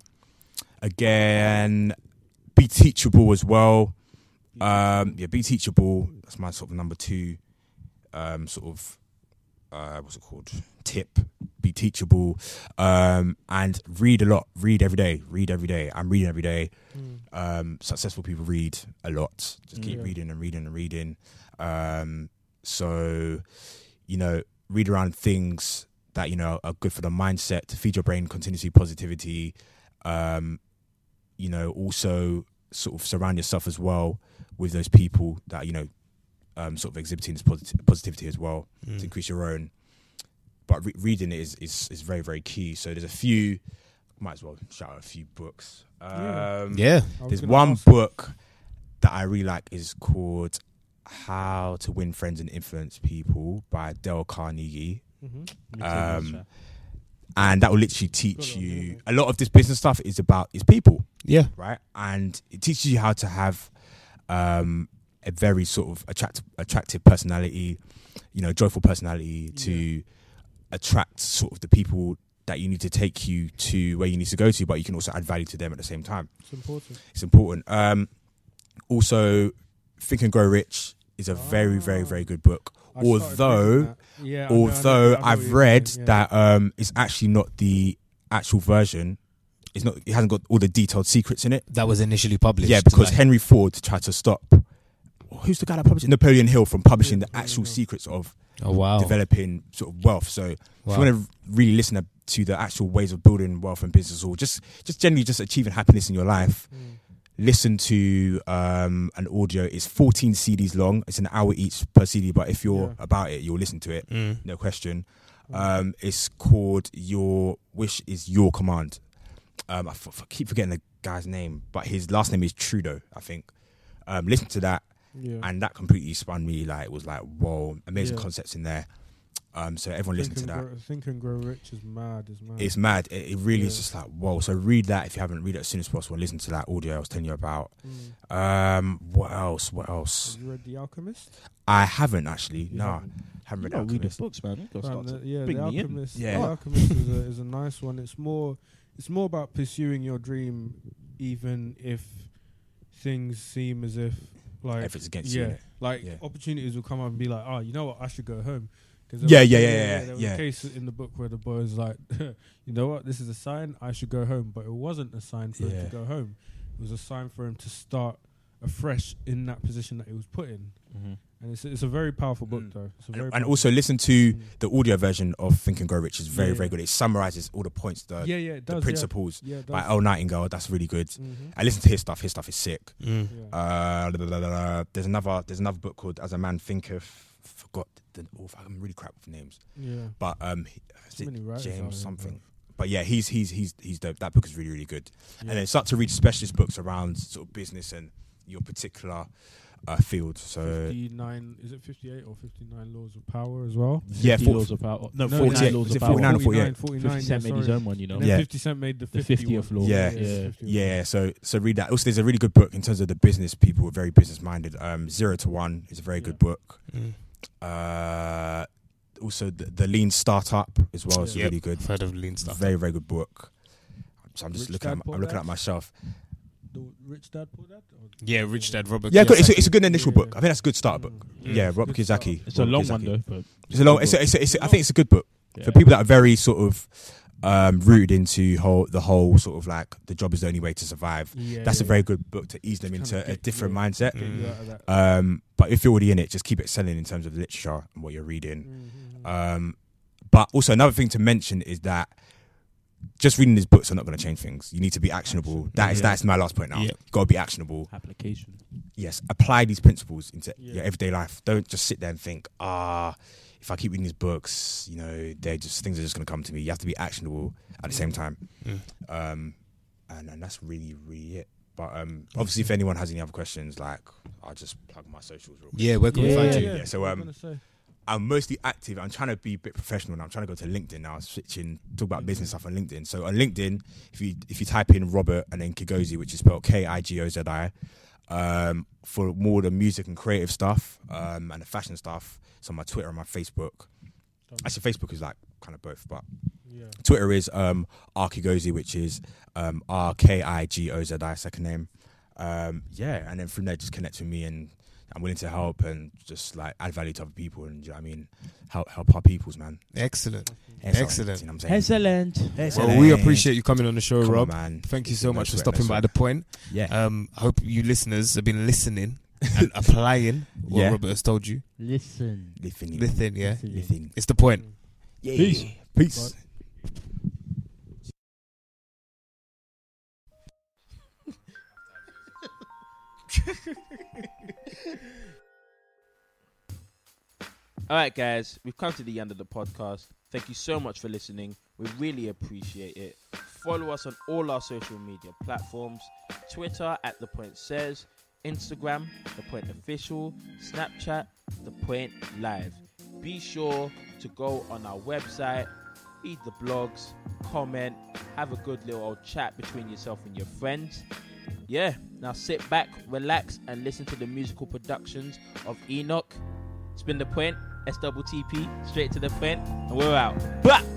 again, be teachable as well. Um, yeah, be teachable. That's my sort of number two. Um, sort of, uh, what's it called? Tip. Be teachable. Um, and read a lot. Read every day. Read every day. I'm reading every day. Mm. Um, successful people read a lot. Just keep Yeah. reading and reading and reading. Um, so, you know, read around things that, you know, are good for the mindset, to feed your brain continuously positivity. Um, you know, also sort of surround yourself as well with those people that, you know, um, sort of exhibiting this posit- positivity as well Mm. to increase your own. But re- reading it is, is is very, very key. So there's a few, might as well shout out a few books. Um, Yeah. I was There's gonna one ask- book that I really like is called How to Win Friends and Influence People by Dale Carnegie. Mhm. Um, and that will literally teach Good on you you. a lot of this business stuff is about is people, Yeah. right? And it teaches you how to have um, a very sort of attractive, attractive personality, you know, joyful personality to attract sort of the people that you need to take you to where you need to go to, but you can also add value to them at the same time. It's important. It's important. Um, also, Think and Grow Rich is a very, very, Ah. very good book. I started Although, reading that. yeah, I know, I know, although I know what I've you're read saying, yeah. that um, it's actually not the actual version. It's not. It hasn't got all the detailed secrets in it. That was initially published. Yeah, because like- Henry Ford tried to stop. Who's the guy that published it? Napoleon Hill from publishing Yeah, the actual Napoleon Hill. secrets of Oh wow. developing sort of wealth. So if Wow. you want to really listen to the actual ways of building wealth and business, or just just generally just achieving happiness in your life, Mm. listen to um, an audio. It's fourteen C Ds long. It's an hour each per C D. But if you're Yeah. about it, you'll listen to it. Mm. No question. Um, it's called Your Wish Is Your Command. Um, I f- f- keep forgetting the guy's name, but his last name is Trudeau, I think. Um, listen to that, Yeah. and that completely spun me. Like, it was like, whoa, amazing Yeah. concepts in there. Um, so everyone listen Think to and that. Grow, Think and Grow Rich is mad. Is mad. It's mad. It, it really is Yeah. just like, whoa. So read that if you haven't. Read it as soon as possible and listen to that audio I was telling you about. Mm. Um, what else? What else? Have you read The Alchemist? I haven't actually. You no, haven't? haven't You read don't read the Alchemist. books, man. You gotta Fam, start the- to yeah, bring The me in. Alchemist. Yeah. The Alchemist is a, is a nice one. It's more, it's more about pursuing your dream, even if things seem as if like If it's against yeah, you. innit? like Yeah. opportunities will come up and be like, oh, you know what, I should go home. Cause Yeah, was, yeah, yeah, yeah, There was yeah. a case in the book where the boy was like, you know what, this is a sign I should go home, but it wasn't a sign for him Yeah. to go home. It was a sign for him to start afresh in that position that he was put in. Mhm. And it's it's a very powerful book Mm. though. It's a very And, and powerful also book. listen to Mm. the audio version of Think and Grow Rich. Is very, Yeah, very yeah. good. It summarizes all the points, the, yeah, yeah, it the does, principles Yeah, yeah it by does. Earl Nightingale. That's really good. Mhm. I listen to his stuff. His stuff is sick. Mm. Yeah. Uh, blah, blah, blah, blah. There's another. There's another book called As a Man Thinketh. Forgot the. Oh, I'm really crap with names. yeah. But um, he- is So it many writers out here, James something. bro. But yeah, he's he's he's he's dope. That book is really, really good. Yeah. And then start to read specialist books around sort of business and your particular uh, field. So fifty-nine, is it fifty-eight or fifty-nine laws of power as well? yeah, fifty for, laws of power. No, No, forty-nine forty-eight. laws Was of it power. forty-nine or forty-eight? forty-nine, fifty Cent made yeah, his sorry. own one, you know. And then Yeah. fifty Cent made the, The fifty fiftieth one. law. Yeah. Yeah. fifty. yeah. So so read that. Also, there's a really good book in terms of the business people who are very business minded. Um, Zero to One is a very Yeah. good book. Mm. Uh, also the, the Lean Startup as well is Yeah. Yep. really good. I've heard of lean stuff. Very, very good book. So I'm just Rich looking at Dad, my, Poor I'm looking Dad? at my shelf. The Rich Dad Poor Dad? Or- Yeah, Rich Dad Robert. Yeah, good. It's a, Kiyosaki. it's a good initial Yeah. book. I think that's a good start book. Mm. Yeah, Mm. Robert Good start. Kiyosaki. It's a Robert long Kiyosaki. one though, but It's a long. It's a, it's a, it's a, I think it's a good book yeah. for people that are very sort of um, rooted into whole the whole sort of like the job is the only way to survive. Yeah, That's a yeah, very yeah. good book to ease them Just into kinda a get- different yeah. mindset. Get you Mm. out of that. Um, but if you're already in it, just keep excelling in terms of the literature and what you're reading. Mhm. Um, but also another thing to mention is that just reading these books are not going to change things. You need to be actionable. That is Yeah. that's my last point now. Yeah. You got to be actionable. application. Yes, apply these principles into Yeah. your everyday life. Don't just sit there and think, ah, if I keep reading these books, you know, they're just things are just going to come to me. You have to be actionable at the same time. Mm. Um, and, and that's really, really it. But um, obviously, if anyone has any other questions, like I'll just plug my socials real quick. Yeah, where can we Yeah, find yeah, you? Yeah, yeah, so, I was um, gonna say. I'm mostly active. I'm trying to be a bit professional now. I'm trying to go to LinkedIn now, switching, talk about business stuff on LinkedIn. So on LinkedIn, if you if you type in Robert and then Kigozi, which is spelled K I G O Z I, um, for more of the music and creative stuff um, and the fashion stuff, it's on my Twitter and my Facebook. Actually, Facebook is like kind of both, but Yeah. Twitter is um, R Kigozi, which is um, R K I G O Z I, second name. Um, yeah, and then from there, just connect with me, and I'm willing to help and just like add value to other people, and you know what I mean, help help our peoples, man. Excellent. Excellent. Excellent. You know what I'm saying? Excellent. Well, we appreciate you coming on the show, Come on, Rob. man. Thank you so No much for sweat, stopping no by sweat. the point. Yeah. Um, I hope you listeners have been listening and applying what Yeah. Robert has told you. Listen. Listen. Listen, yeah. Listen. It's the point. Yeah. Peace. Peace. All right, guys, we've come to the end of the podcast. Thank you so much for listening. We really appreciate it. Follow us on all our social media platforms: Twitter at The Point Says, Instagram The Point Official, Snapchat The Point Live. Be sure to go on our website, read the blogs, comment, have a good little old chat between yourself and your friends. Yeah, now sit back, relax, and listen to the musical productions of Enoch. It's been The Point, S T T P, straight to the point, and we're out. Blah!